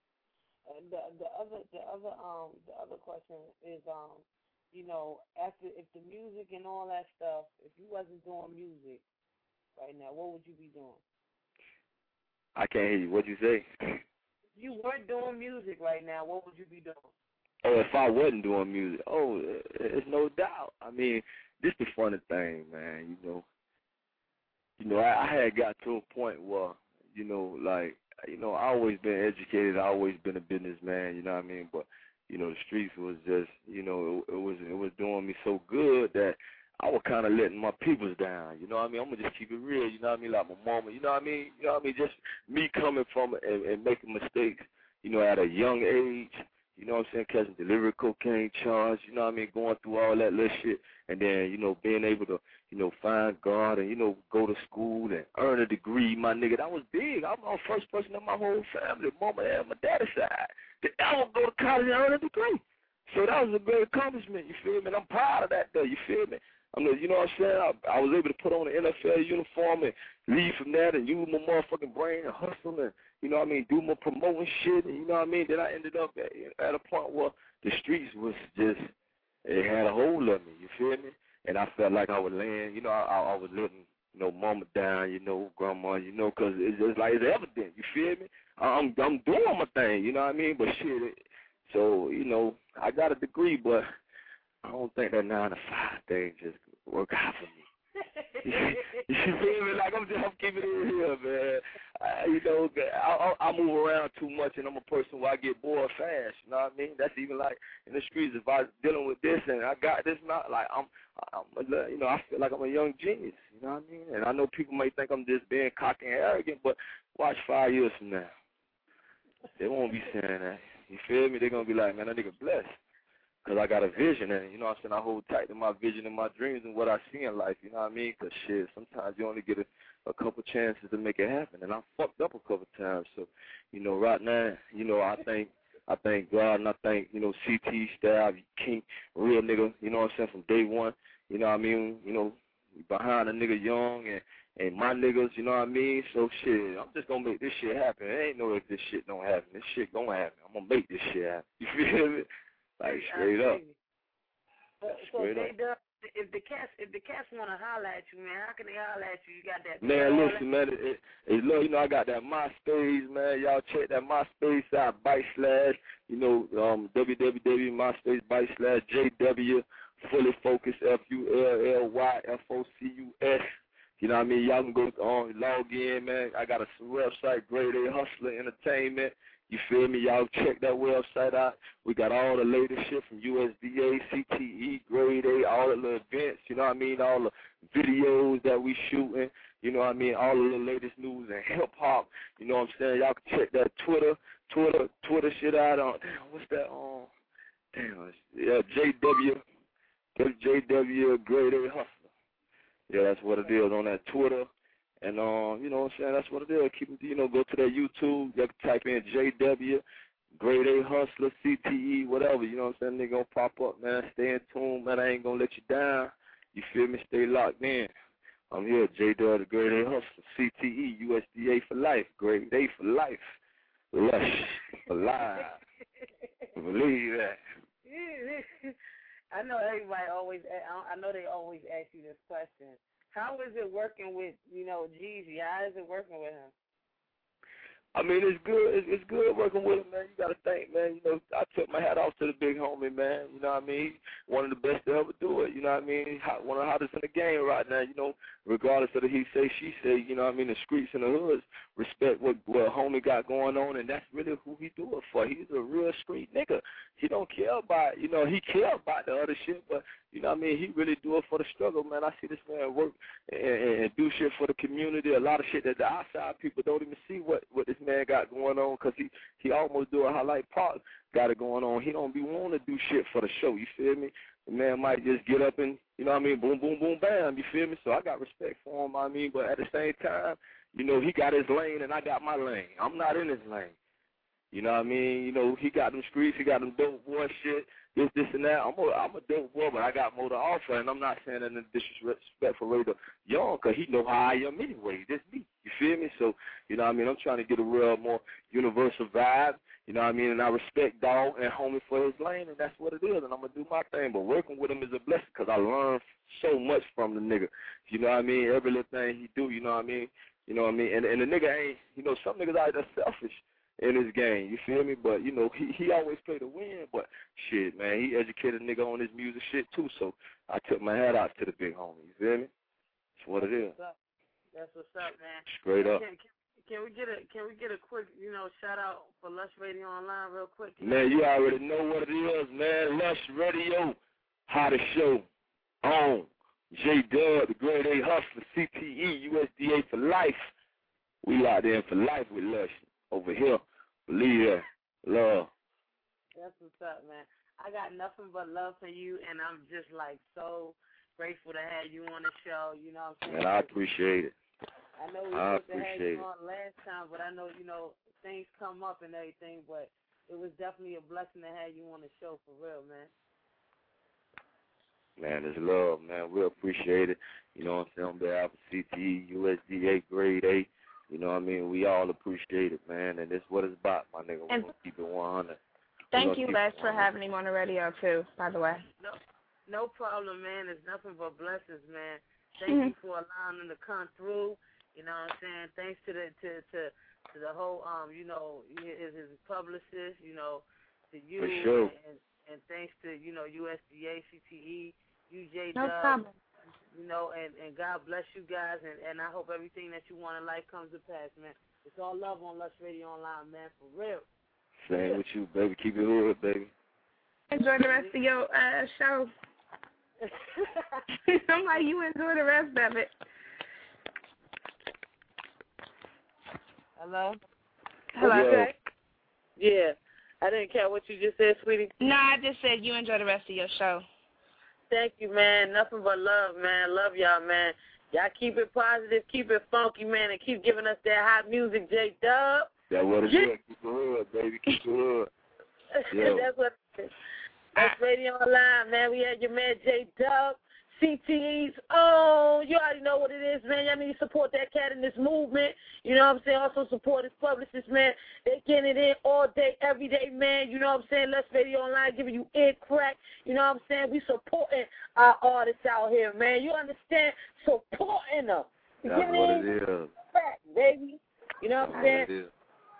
Speaker 3: And the the other the other um the other question is um you know, after if the music and all that stuff, if you wasn't doing music right now, what would you be doing?
Speaker 6: I can't hear you. What'd you say?
Speaker 3: If you weren't doing music right now, what would you be doing?
Speaker 6: Oh, if I wasn't doing music, oh, it's no doubt. I mean, this the funny thing, man. You know, you know, I, I had got to a point where, you know, like, you know, I always been educated. I always been a businessman. You know what I mean? But you know, the streets was just, you know, it, it was it was doing me so good that I was kind of letting my peoples down. You know what I mean? I'm gonna just keep it real. You know what I mean? Like my mama. You know what I mean? You know what I mean? Just me coming from it and, and making mistakes. You know, at a young age. You know what I'm saying? Catching delivery cocaine charge, you know what I mean? Going through all that little shit. And then, you know, being able to, you know, find God and, you know, go to school and earn a degree, my nigga. That was big. I'm the first person in my whole family, mama and my daddy's side, to ever go to college and earn a degree. So that was a great accomplishment, you feel me? And I'm proud of that, though, you feel me? I'm the, you know what I'm saying? I, I was able to put on an N F L uniform and leave from that and use my motherfucking brain and hustle and, you know what I mean, do my promoting shit. And, you know what I mean? Then I ended up at, at a point where the streets was just, it had a hold of me, you feel me? And I felt like I was laying, you know, I, I was letting, you know, mama down, you know, grandma, you know, because it's just like it's evident, you feel me? I'm, I'm doing my thing, you know what I mean? But shit, it, so, you know, I got a degree, but I don't think that nine to five thing just work out for me. You feel me? Like, I'm just I'm keeping it here, man. I, you know, I, I, I move around too much, and I'm a person where I get bored fast. You know what I mean? That's even like in the streets. If I was dealing with this and I got this, not like I'm, I'm, you know, I feel like I'm a young genius. You know what I mean? And I know people may think I'm just being cocky and arrogant, but watch five years from now, they won't be saying that. You feel me? They're going to be like, man, that nigga blessed. Because I got a vision, and, you know what I'm saying, I hold tight to my vision and my dreams and what I see in life, you know what I mean? Because, shit, sometimes you only get a, a couple chances to make it happen, and I fucked up a couple times. So, you know, right now, you know, I think, I thank God, and I thank, you know, C T, Style, King, real nigga, you know what I'm saying, from day one, you know what I mean? You know, behind a nigga young and, and my niggas, you know what I mean? So, shit, I'm just going to make this shit happen. It ain't no if this shit don't happen. This shit going to happen. I'm going to make this shit happen. You feel me? Like, straight up.
Speaker 3: So, so
Speaker 6: straight
Speaker 3: they
Speaker 6: up.
Speaker 3: do, if the cats, if the cats want to holler at you, man, how can they holler at you? You got that?
Speaker 6: Man, listen, man, it, it, it, look, you know, I got that MySpace, man. Y'all check that MySpace out, bite slash, you know, um, www MySpace bite slash J W, fully focused, F U L L Y F O C U S. You know what I mean? Y'all can go on, log in, man. I got a website, Grade A Hustler Entertainment. You feel me? Y'all check that website out. We got all the latest shit from U S D A, C T E, Grade A, all the little events, you know what I mean? All the videos that we shooting, you know what I mean? All of the latest news and hip-hop, you know what I'm saying? Y'all can check that Twitter, Twitter, Twitter shit out on, damn, what's that on? Damn, yeah, J W, J W, Grade A Hustler. Yeah, that's what it is on that Twitter. And, um, you know what I'm saying, that's what it is. Keep, you know, go to that YouTube. You can type in J W, Grade A Hustler, C T E, whatever. You know what I'm saying? They're going to pop up, man. Stay in tune, man. I ain't going to let you down. You feel me? Stay locked in. I'm here, J W, the Grade A Hustler, C T E, U S D A for life, Grade A for life, Lush for life. Believe that.
Speaker 3: I know everybody always, I know they always ask you this question. How is it working with, you know, Jeezy? How is it working with him?
Speaker 6: I mean, it's good. It's, it's good working with him, man. You got to think, man. You know, I took my hat off to the big homie, man. You know what I mean? One of the best to ever do it. You know what I mean? Hot, one of the hottest in the game right now. You know, regardless of the he say, she say. You know what I mean? The streets and the hoods respect what what homie got going on, and that's really who he do it for. He's a real street nigga. He don't care about, you know, he care about the other shit, but you know what I mean? He really do it for the struggle, man. I see this man work and, and, and do shit for the community. A lot of shit that the outside people don't even see what, what this man got going on, because he, he almost do a highlight part got it going on. He don't be wanting to do shit for the show, you feel me? The man might just get up and, you know what I mean, boom, boom, boom, bam, you feel me? So I got respect for him, I mean, but at the same time, you know, he got his lane and I got my lane. I'm not in his lane. You know what I mean? You know, he got them streets, he got them dope boy shit, this, this, and that. I'm a, I'm a dope boy, but I got more to offer, and I'm not saying that in disrespect for Ray Young, because he know how I am anyway. That's me. You feel me? So, you know what I mean? I'm trying to get a real more universal vibe, you know what I mean? And I respect Dog and homie for his lane, and that's what it is, and I'm going to do my thing. But working with him is a blessing, because I learned so much from the nigga. You know what I mean? Every little thing he do, you know what I mean? You know what I mean? And, and the nigga ain't, you know, some niggas out there selfish in his game, you feel me? But, you know, he, he always play to win, but shit, man, he educated a nigga on his music shit, too, so I took my hat out to the big homie, you feel me? That's what it is.
Speaker 3: That's what's up, That's what's up man.
Speaker 6: Straight up.
Speaker 3: Can, can, can we get a Can we get a quick, you know, shout out for Lush Radio Online real quick?
Speaker 6: Man, you already know what it is, man. Lush Radio, hottest show on J Dub, the Grade A Hustler, C T E, U S D A for life. We out there for life with Lush. Over here, believe that, love.
Speaker 3: That's what's up, man. I got nothing but love for you, and I'm just, like, so grateful to have you on the show, you know what I'm saying?
Speaker 6: Man, I appreciate it.
Speaker 3: I know we
Speaker 6: I
Speaker 3: supposed to have you
Speaker 6: it.
Speaker 3: on last time, but I know, you know, things come up and everything, but it was definitely a blessing to have you on the show for real, man.
Speaker 6: Man, it's love, man. We appreciate it. You know what I'm saying? On behalf of C T E, U S D A, Grade A. You know what I mean? We all appreciate it, man, and that's what it's about, my nigga. We're going to keep it one hundred.
Speaker 8: Thank you, Les, for having him on the radio, too, by the way.
Speaker 3: No, no problem, man. It's nothing but blessings, man. Thank mm-hmm. you for allowing him to come through. You know what I'm saying? Thanks to the to to, to the whole, um, you know, his, his publicist, you know, to you.
Speaker 6: For sure.
Speaker 3: And, and thanks to, you know, U S D A, C T E, U J
Speaker 8: No
Speaker 3: Dub.
Speaker 8: problem.
Speaker 3: You know, and, and God bless you guys, and, and I hope everything that you want in life comes to pass, man. It's all love on Lush Radio Online, man, for real.
Speaker 6: Same with you, baby. Keep it hood, baby.
Speaker 8: Enjoy the rest of your uh, show. I'm like, you enjoy the rest of it.
Speaker 3: Hello?
Speaker 8: Hello?
Speaker 6: Okay.
Speaker 3: Yeah. I didn't care what you just said, sweetie.
Speaker 8: No, I just said you enjoy the rest of your show.
Speaker 3: Thank you, man. Nothing but love, man. Love y'all, man. Y'all keep it positive, keep it funky, man, and keep giving us that hot music, J-Dub.
Speaker 6: That's what it
Speaker 3: yeah.
Speaker 6: is. Keep the hood, baby. Keep the hood. Yeah.
Speaker 3: That's what it is. That's Radio Online, man. We had your man, J-Dub. C T E's, oh, you already know what it is, man. Y'all need to support that cat in this movement. You know what I'm saying? Also support his publicists, man. They getting it in all day, every day, man. You know what I'm saying? Let's Radio Online giving you ear crack. You know what I'm saying? We supporting our artists out here, man. You understand? Supporting them. You
Speaker 6: That's what it is.
Speaker 3: Crack, baby. You know what I'm saying?
Speaker 6: It is.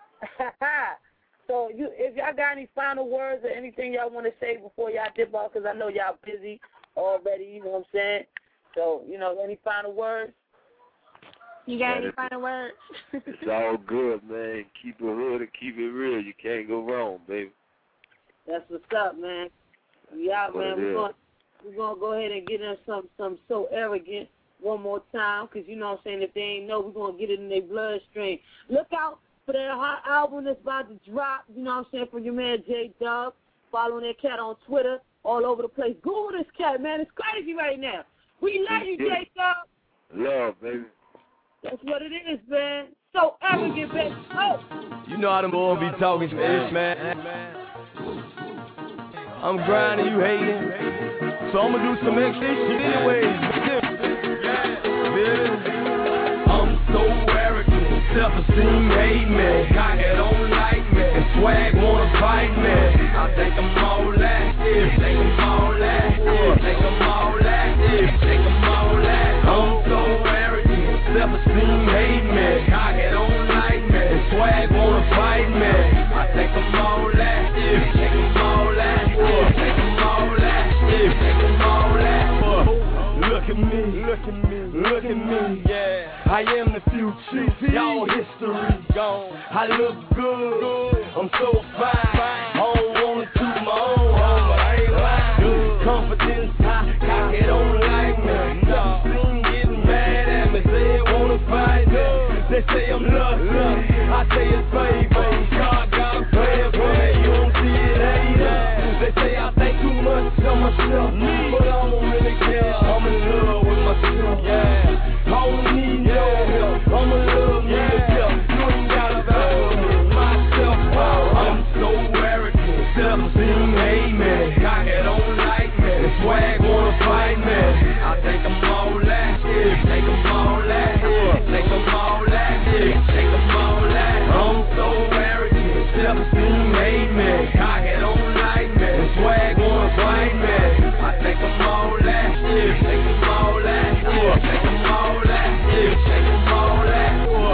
Speaker 3: So you, if y'all got any final words or anything y'all want to say before y'all dip off, because I know y'all busy already, you know what I'm saying? So, you know, any final words?
Speaker 8: You got any final words?
Speaker 6: It's all good, man. Keep it hood and keep it real. You can't go wrong, baby.
Speaker 3: That's what's up, man. We out, man. We're going we're gonna go ahead and get in some some so arrogant one more time, because, you know what I'm saying, if they ain't know, we're going to get it in their bloodstream. Look out for that hot album that's about to drop, you know what I'm saying, from your man J-Dub. Following that cat on Twitter. All over the place. Google this cat, man. It's crazy right now. We love you, J-Dub.
Speaker 6: Love, baby.
Speaker 3: That's what it is, man. So arrogant, baby. Oh.
Speaker 9: You know how them boys be talking shit, man. I'm grinding, you hating. So I'm gonna do some extra shit anyways. I'm so arrogant. Self-esteem hate me. Cockhead don't like me. And swag wanna fight me. I think I'm all that. Think I'm all that. Think I'm all that. Think I'm all that. I'm so arrogant. Self-esteem hate me. Cockhead don't like me. And swag wanna fight me. I think I'm all that. Think I'm all that. Think I'm all that. Think I'm all that. Look at me. Look at me. Look at me. Yeah. I am the future. Y'all history gone. I look good. I'm so fine. I don't wanna toot my own horn, but I ain't lying. Confidence high, cocky don't like me. Never seen getting mad at me, say they wanna fight me. They say I'm lucky, I say it's favor. God got a plan for me, you don't see it, hater. They say I think too much of myself, but I don't really care. I'm in love with myself, yeah. I don't need no help, I'm in love with myself. You ain't gotta love me, myself, I'm so arrogant. Self-esteem hate me, cockhead don't like me. And swag wanna fight me. I think I'm all that, think I'm all that, think I'm all that, think I'm all that. I'm so arrogant. Self-esteem hate me, cockhead don't like me. And swag wanna fight me. I think I'm all that, think I'm all that, think I'm all that, think I'm all that.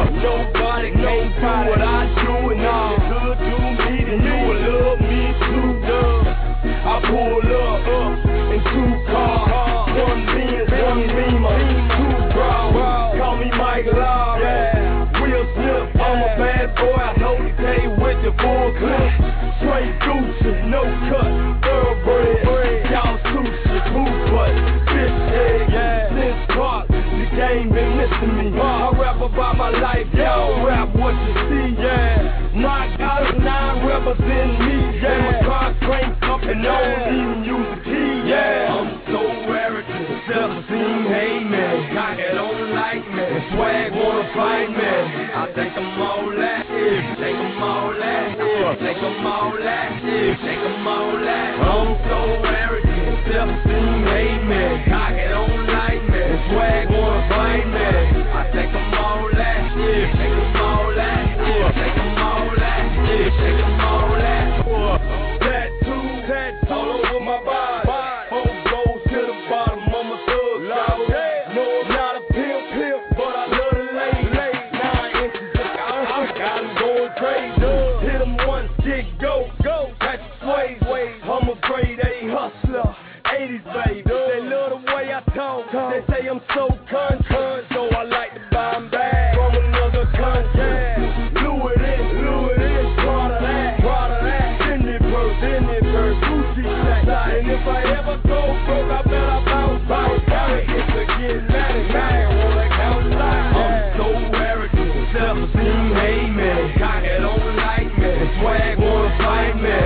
Speaker 9: Nobody knows what I do, and all good to me, then you will love me too, duh. I pull up, up in two cars, one Benz, one Beamer, two bras. Call me Mike Love, yeah. Will Smith, I'm a bad boy. I know you came with your full clip. Straight Gucci, no cut, thoroughbred. Y'all sushi, cool butt, fish head, yeah. Since Park, the game been missing me. I rap about my life, y'all rap what you see, yeah. My God, nine represent me, yeah. My car crank up and I don't even use the key, yeah. I'm so arrogant, self-esteem hate me. Cockhead don't like me, and swag wanna fight me. I think I'm all that, think I'm all that, think I'm all that, think I'm all that. I'm so arrogant, self-esteem hate me. Cockhead don't like me, and swag wanna fight me. I think I'm all that, think I'm all that, think I'm all that, think I'm all that. Tattoo, tattoo all over my body. Four goes to the bottom of my thug life. No, I'm not a pimp, pimp, but I love the lady. Nine inches of I, I got him going crazy. Hit him once, kick, go, go. Catch sways, I'm a grade A hustler. eighties baby, they love the way I talk. They say I'm so country, so I like to buy them back from another country. Louis this, Louis this, proud of that, proud of that. Fendi purse, Fendi purse, Gucci sack. And if I ever go broke, I bet I bounce, bounce. Gotta get to get mad and mad, wanna count side. I'm so arrogant, self-esteem hate me. Cockhead don't like me, and swag wanna fight me.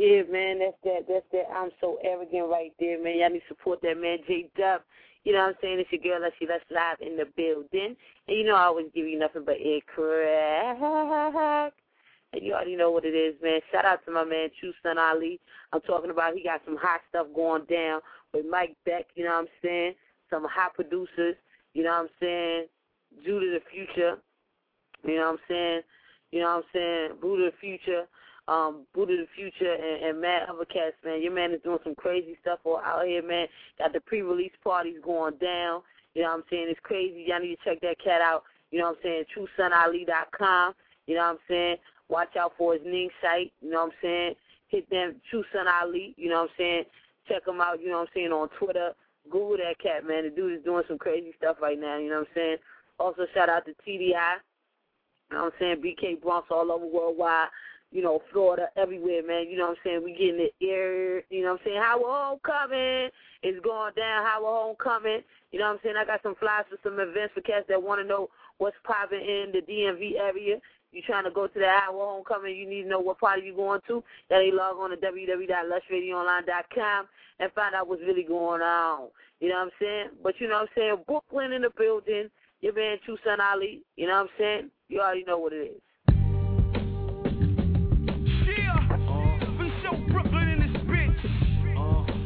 Speaker 3: Yeah, man, that's that. That's that. I'm so arrogant right there, man. Y'all need to support that man, J Dub. You know what I'm saying? It's your girl, Let's See, Let's Live in the building. And you know I always give you nothing but air crack. And you already know what it is, man. Shout out to my man, True Son Ali. I'm talking about he got some hot stuff going down with Mike Beck, you know what I'm saying? Some hot producers, you know what I'm saying? Judah the Future, you know what I'm saying? You know what I'm saying? Buddha the Future. Um, Buddha the Future and, and mad other cats, man. Your man is doing some crazy stuff out here, man. Got the pre-release parties going down. You know what I'm saying? It's crazy. Y'all need to check that cat out. You know what I'm saying? True Son Ali dot com. You know what I'm saying? Watch out for his Ning site. You know what I'm saying? Hit them, True Son Ali. You know what I'm saying? Check him out, you know what I'm saying, on Twitter. Google that cat, man. The dude is doing some crazy stuff right now. You know what I'm saying? Also, shout out to T D I. You know what I'm saying? B K Bronx all over worldwide. You know, Florida, everywhere, man. You know what I'm saying? We getting the air. You know what I'm saying? Howard Homecoming is going down. Howard Homecoming. You know what I'm saying? I got some flyers for some events for cats that want to know what's popping in the D M V area. You trying to go to the Howard Homecoming, you need to know what party you going to. Then they log on to w w w dot lush radio online dot com and find out what's really going on. You know what I'm saying? But you know what I'm saying? Brooklyn in the building. Your man, True Son Ali. You know what I'm saying? You already know what it is.
Speaker 10: Brooklyn in this bitch.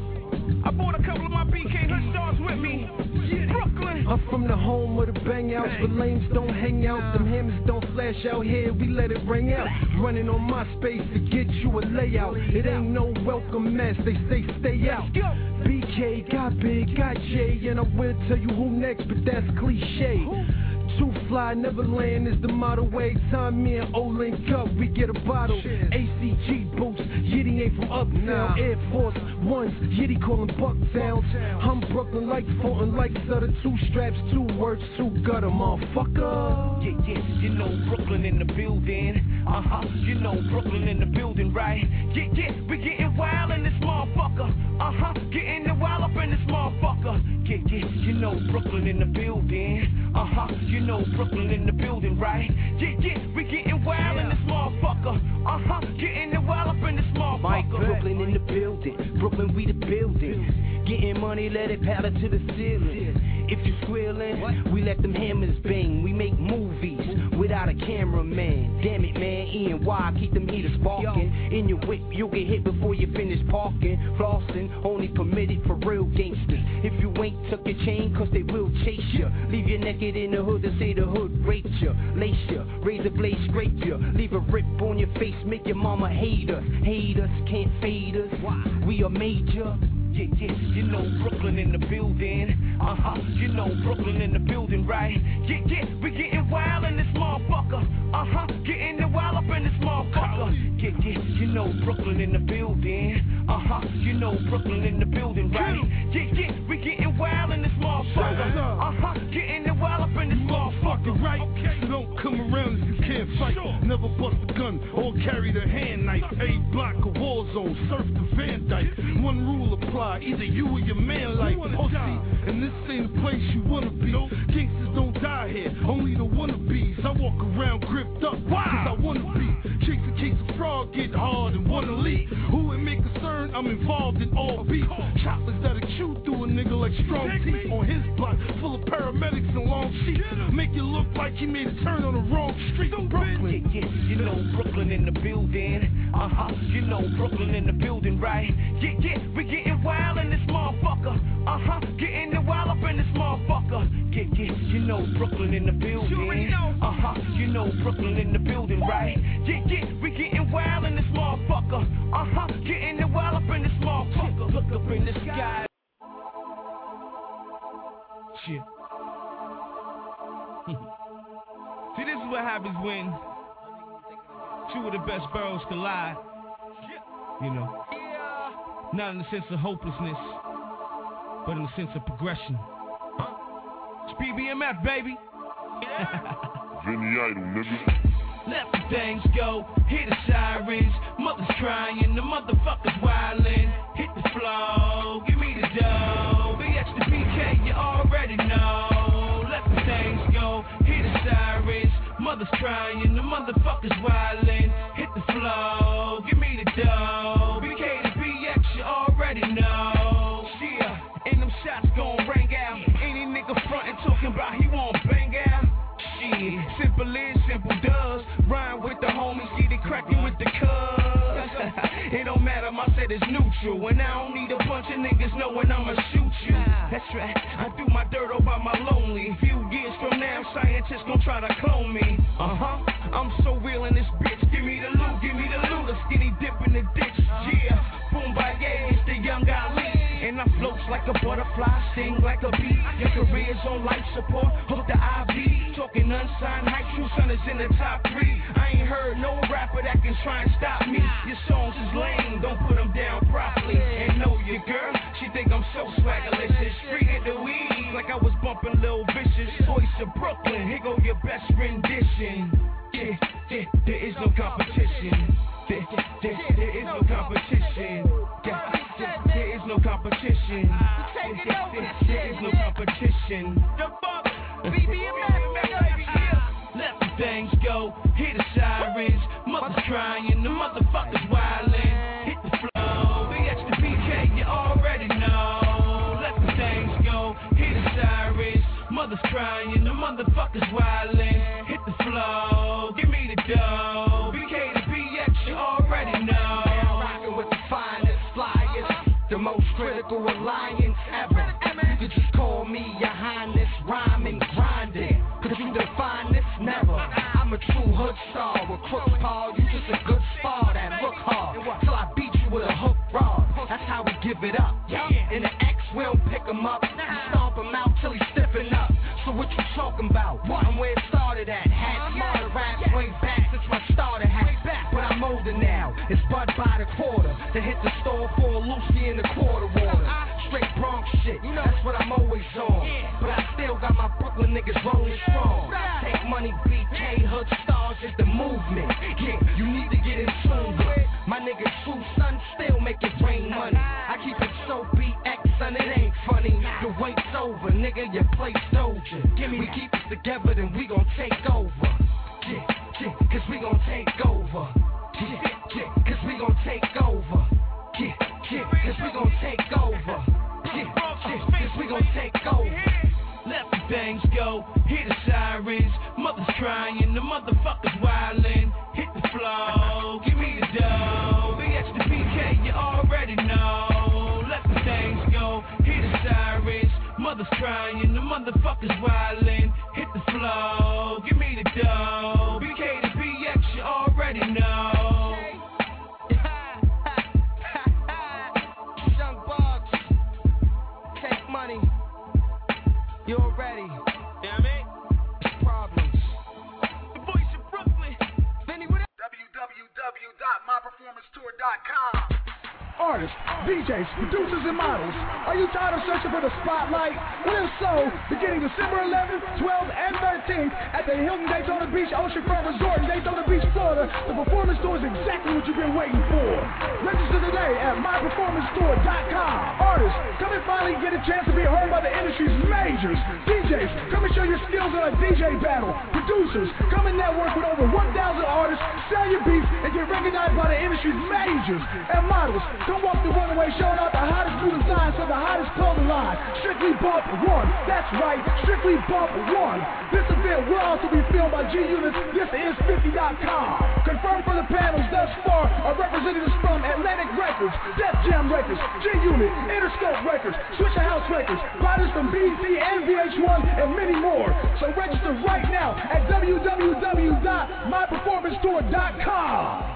Speaker 10: Uh, I brought a couple of my B K Hood stars with me. Brooklyn.
Speaker 11: I'm from the home where the bang outs, but lames don't hang out. Them hammers don't flash out here, we let it ring out. Running on my space to get you a layout. It ain't no welcome mess, they say stay out. B K got big, got J, and I will tell you who next, but that's cliche. Too fly, never land is the motto. Every time me and O link up, we get a bottle. A C G boots, Yiddy ain't from uptown. Air Force Ones, Yiddy callin' Bucktowns. I'm Brooklyn like Fulton, like Sutter. Two straps, two words, two gutter, motherfucker.
Speaker 10: Yeah, yeah, you know Brooklyn in the building. Uh-huh, you know Brooklyn in the building, right? Yeah, yeah, we getting wild in this motherfucker. Uh-huh, getting the wild up in this motherfucker. Yeah, yeah, you know Brooklyn in the building. Uh-huh, you know Brooklyn in the building, right? Yeah, yeah, we getting wild yeah. in this motherfucker. Uh-huh, getting the wild up in this motherfucker.
Speaker 11: Mike, Brooklyn in the building. Brooklyn, we the building. Getting money, let it paddle to the ceiling. If you squealing, what? We let them hammers bang. We make movies without a cameraman. Damn it, man, E and Y, keep them heaters sparking. In your whip, you'll get hit before you finish parking. Flossing, only permitted for real gangsters. If you ain't tuck your chain, cause they will chase you. Leave you naked in the hood and say the hood raped you. Lace you, razor blade scrape you. Leave a rip on your face, make your mama hate us. Hate us, can't fade us. We are major. Yeah, yeah, you know Brooklyn in the building. Uh-huh, you know Brooklyn in the building, right? Yeah, yeah, we getting wild in this motherfucker. Uh-huh, getting the wild up in this motherfucker. Yeah, yeah, you know Brooklyn in the building. Uh-huh, you know Brooklyn in the building, right? Yeah, yeah, we getting wild in this motherfucker. Uh-huh, getting the wild up in this motherfucker, right?
Speaker 12: So don't come around if you can't fight. Never bust a gun or carry the hand knife. A block of war zone, surf the Van Dyke. One rule apply, either you or your man like pussy. And this ain't a place you wanna be. Gangsters don't die here, only the wannabes. I walk around gripped up, cause I wanna be. Chase a case of fraud, get hard and wanna leave. Who it may concern, I'm involved in all beef. Choppers that'll chew through a nigga like strong teeth. On his block, full of paramedics and long sheets. Make it look like he made a turn on the wrong street. Brooklyn.
Speaker 10: Yeah, yeah, you know Brooklyn in the building. Uh-huh, you know Brooklyn in the building, right? Yeah, yeah, we getting wild in this motherfucker. Uh-huh, getting the wild up in this motherfucker. Yeah, yeah, you know Brooklyn in the building. Uh-huh, you know Brooklyn in the building, right? Yeah, yeah, we getting wild in this motherfucker. Uh-huh, getting the wild up in this motherfucker. Look up in the sky.
Speaker 12: Shit. See, this is what happens when two of the best boroughs collide. You know, not in the sense of hopelessness, but in the sense of progression. It's P B M F, baby.
Speaker 13: Vinny Idol, nigga.
Speaker 10: Let the things go, hear the sirens. Mother's crying, the motherfuckers wildin'. Hit the flow, give me the dough. Big extra B K, you already know. Let the things go, hear the sirens. Mother's crying, the motherfuckers wildin'. Hit the flow, give me the dough. is, simple does. Rhyme with the homies, get it crackin' with the cuz. It don't matter, my set is neutral. And I don't need a bunch of niggas knowing I'ma shoot you. That's right, I do my dirt all by my lonely. Few years from now, scientists gon' try to clone me. Uh-huh, I'm so real in this bitch. Give me the loot, give me the loot. A skinny dip in the ditch, yeah. Boom, by yeah, it's the young Ali. And I floats like a butterfly, sting like a bee. Your career's on life support, hook the I V. Talking unsigned hype, true son is in the top three. I ain't heard no rapper that can try and stop me. Your songs is lame, don't put them down properly. And know your girl, she think I'm so swaggerlicious. Free at the weed, like I was bumping Lil Vicious. Voice of Brooklyn, here go your best rendition. Yeah, yeah, there is no competition. There, there, there is no competition. Yeah, there, there is no competition. There, there, there is no competition. Let the things go, hear the sirens. Mothers crying, the motherfuckers wildin'. Hit the flow, B X to B K, you already know. Let the things go, hear the sirens. Mothers crying, the motherfuckers wildin'. Hit the flow, give me the dough. B K to B X, you already know. Rockin' with the finest flyers, the most critical alliance ever. You could just call me your highness, rhyming, grinding. Cause you define this never. I'm a true hood star with crook paw. You just a good spar that look hard. Till I beat you with a hook rod. That's how we give it up. In the X, we don't pick him up. We stomp him out till he stiffen up. So what you talking about? I'm where it started at. Had smarter rap way back since my starter hat. But I'm older now. It's Bud by the quarter. To hit the store for a Lucy in the quarter water. Straight Bronx shit. That's what I'm always on. But I still got my Brooklyn niggas rolling strong. Take money, B K, hood stars is the movement. Yeah, you need to get in tune with. My nigga True Son still making brain money. I keep it so B X, son, it ain't funny. The wait's over, nigga, your place soldier. We keep it together, then we gon' take over. Yeah, yeah, cause we gon' take over. Yeah, yeah, cause we gon' take over. Yeah, yeah, cause we gon' take over. Yeah, yeah, cause we gon' take over. Let the things go, hear the sirens. Mothers crying, the motherfuckers wildin'. Hit the flow, give me the dough. B X to B K, you already know. Let the things go, hear the sirens. Mothers crying, the motherfuckers wildin'. Hit the flow, give me the dough. B K to B X, you already know. Young Bugs, take money. You already. Yeah, I mean? Problems. The voice of Brooklyn. Benny, what up?
Speaker 4: w w w dot my performance tour dot com.
Speaker 5: Artists, D Js, producers, and models. Are you tired of searching for the spotlight? Well, if so, beginning December eleventh, twelfth, and thirteenth at the Hilton Daytona Beach Oceanfront Resort in Daytona Beach, Florida, the performance tour is exactly what you've been waiting for. Register today at my performance tour dot com. Artists, come and finally get a chance to be heard by the industry's majors. D Js, come and show your skills on a D J battle. Producers, come and network with over one thousand artists, sell your beats, and get recognized by the industry's majors. And models, don't walk the runway showing out the hottest new designs for the hottest clothing line. Strictly Bump One. That's right, Strictly Bump One. This event will also be filmed by G-Unit. This is fifty dot com. Confirmed for the panels thus far are representatives from Atlantic Records, Def Jam Records, G-Unit, Interscope Records, Swisher House Records, riders from B E T and V H one, and many more. So register right now at w w w dot my performance tour dot com.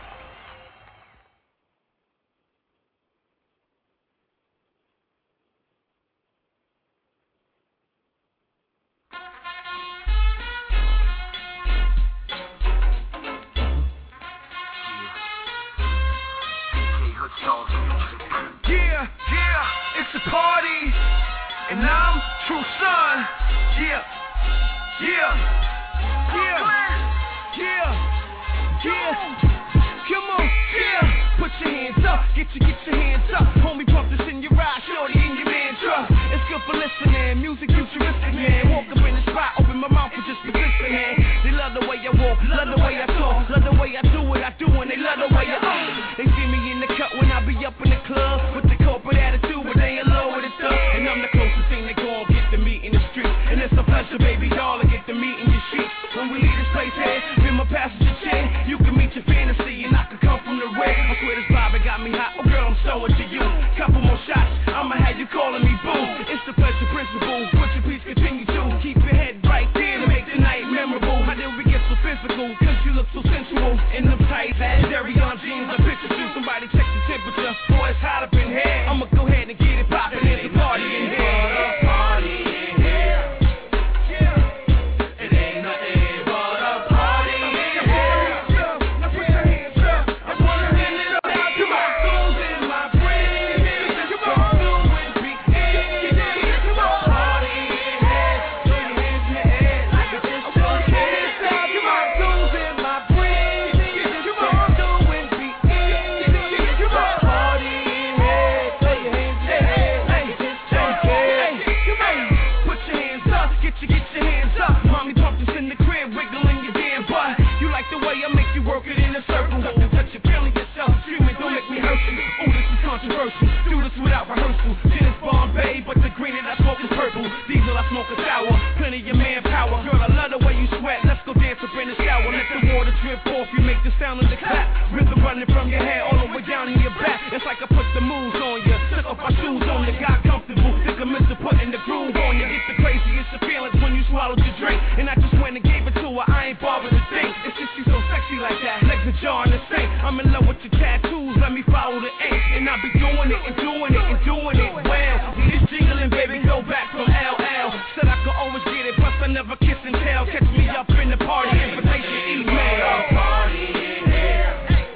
Speaker 10: Yeah, yeah, it's a party, and I'm True Son. Yeah, yeah, yeah, yeah, yeah. Come on, yeah. Put your hands up, get your, get your hands up. Homie, pump this in your ride, shorty in your man truck. It's good for listening, music futuristic, man. Walk up in the spot, open my mouth for just position, man. They love the way I walk, love the way I talk, love the way I do what I do, and they love the way I own. They see me in the cut when I be up in the club with the corporate attitude, but they ain't low with it stuff. And I'm the closest thing they gon' get to meet in the street. And it's a pleasure, baby doll, to get to meet in your sheets. When we leave this place, tear. Be my passenger chair. You can meet your fantasy and I can come from the rear. I swear this vibe got me hot. Oh girl, I'm so into you. Couple more shots, I'ma have you calling me boo. It's the pleasure principle. Put your peace, continue to keep your head right there to make the night memorable. How did we get so physical? Cause you look so sensual in them tight Darion jeans. I picture you. Somebody check the temperature. Boy, it's hot up in here. I'ma go ahead and get it poppin'. There's a party in here. Party in here. It ain't nothing but a party in here. Now put your hands up. I wanna hand it up to my souls in my brain. Come on, do it, big head. Come on, party in here. Put your hands in your head like it's just a kid. To my souls in my brain. Come on, do it, big head. Come on, party in here. Put your hands in your head like it's just a kid. Come on, put your hands up. Get your, get your hands up. Mommy pump this in the crib, wiggling your damn butt. You like the way I make you work it in a circle. Touch, touch you, feeling yourself, screaming, don't make me hurt you. Oh, this is controversial. Do this without rehearsal. Gin is Bombay, but the green that I smoke is purple. Diesel I smoke is sour. Plenty of manpower. Girl, I love the way you sweat. Let's go dance up in the shower. Let the water drip off. You make the sound of the clap. Rhythm running from your head all the way down in your back. It's like I put the moves on you. Took off my shoes on you. Got comfortable. Think I'm Mister Putting the groove on you. Get the craziest of feelings when you swallowed your drink. And I just went and gave it to her. I ain't bothered to think. It's just she's so sexy like that. Legs ajar in the sink. I'm in love with your tattoos. Let me follow the ink. And I be doing it and doing it and doing it well. It's jingling, baby. Go back from L L. Said I could always get it, plus I never kiss and tell. Catch me up in the party. Invitation email. Party in here.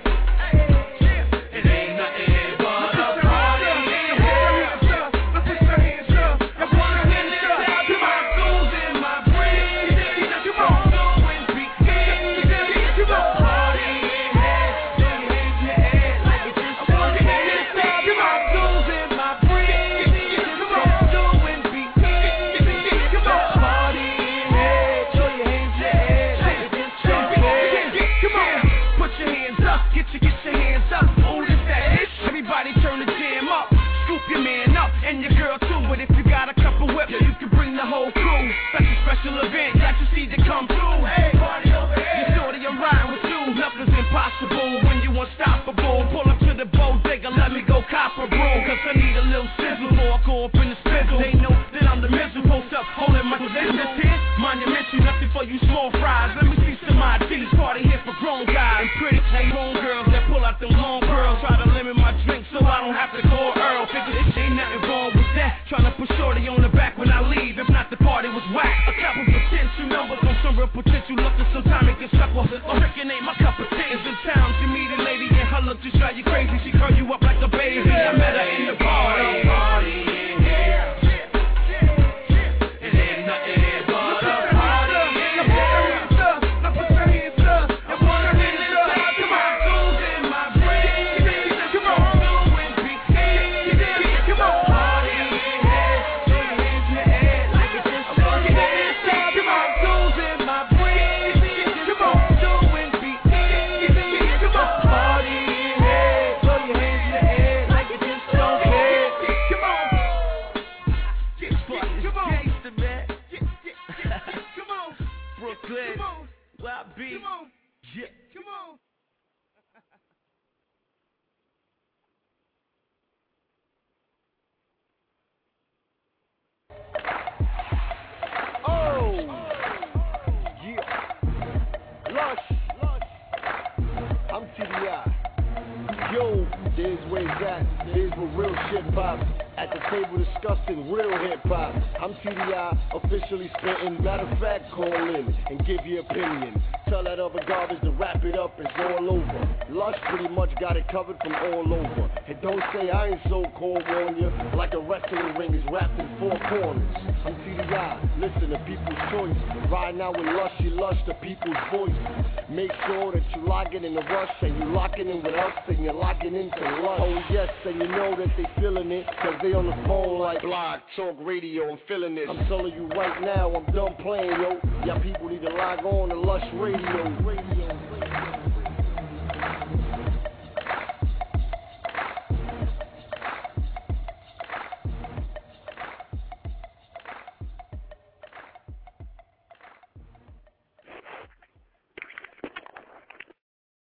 Speaker 10: It ain't nothing but a party in here. Let's put your hands up. I wanna hand it up to my souls in my brain. Come on, do it, big head. Come on, party in here. Put your hands in your head like it's just a kid. To my souls in my brain. Come on, do it, big head. Come on, party in here. Throw your hands in your head like it's just a kid. Come on, put your hands up. Get your, get your hands up. Oh, this that ish. Everybody turn the jam up. Scoop your man up and your girl too. But if you got a couple whips, you can bring the whole crew. Such a special event, got your seed to come through. Hey, party over here. You shorty, I'm riding with you. Nothing's impossible when you unstoppable. Pull up to the bodega, let me go cop a brew. Cause I need a little sizzle before I go up in the spizzle. They know that I'm the miserable stuff, holding my position. Monumental, nothing for you small fries. Let me see some I Ds. Party here for grown guys. And pretty grown girls that pull out them long pearls. Try to limit my drink so I don't have to call Earl. Figure this ain't nothing wrong with that. Tryna put shorty on the back when I leave. If not, the party was whack. A couple potential numbers on some real potential. Looking sometime it can suck off. A freaking ain't my cup of tea. Is in town, she meet a lady and her look just drive you crazy. She curl you up like a baby. I met her in the party. Party in here. It ain't nothing but a party in here. Now put your hands up. I wanna hand it up to my souls in my brain. Come on, do it, big head. Come on, party in here. Throw your hands in your head like it's just a kid. To my souls in my brain. Come on, do it, big head. Come on, party in here. Throw your hands in your head like it's just a kid. Come on, get butt, it's gangsta, man. Come on, Brooklyn, where I be. Yeah. Come on.
Speaker 2: Oh, yeah. Lush. I'm T D I. Yo, there's where it's at. There's where real shit pops. At the table discussing real hip hop. I'm T D I, officially spitting. Matter of fact, call in and give your opinion. Tell that other garbage to wrap it up, it's all over. Lush pretty much got it covered from all over. And don't say I ain't so cold, warn you. Like a wrestling ring is wrapped in four corners. I'm T D I, listen to people's choice. Right now with Lush, you lush the people's voice. Make sure that you locking in the rush and you locking in with us and you're locking into Lush. Oh yes, and you know that they feeling it, cause they on the phone like Blog Talk Radio, I'm feeling this. I'm telling you right now, I'm done playing, yo. Y'all people need to log on to Lush Radio.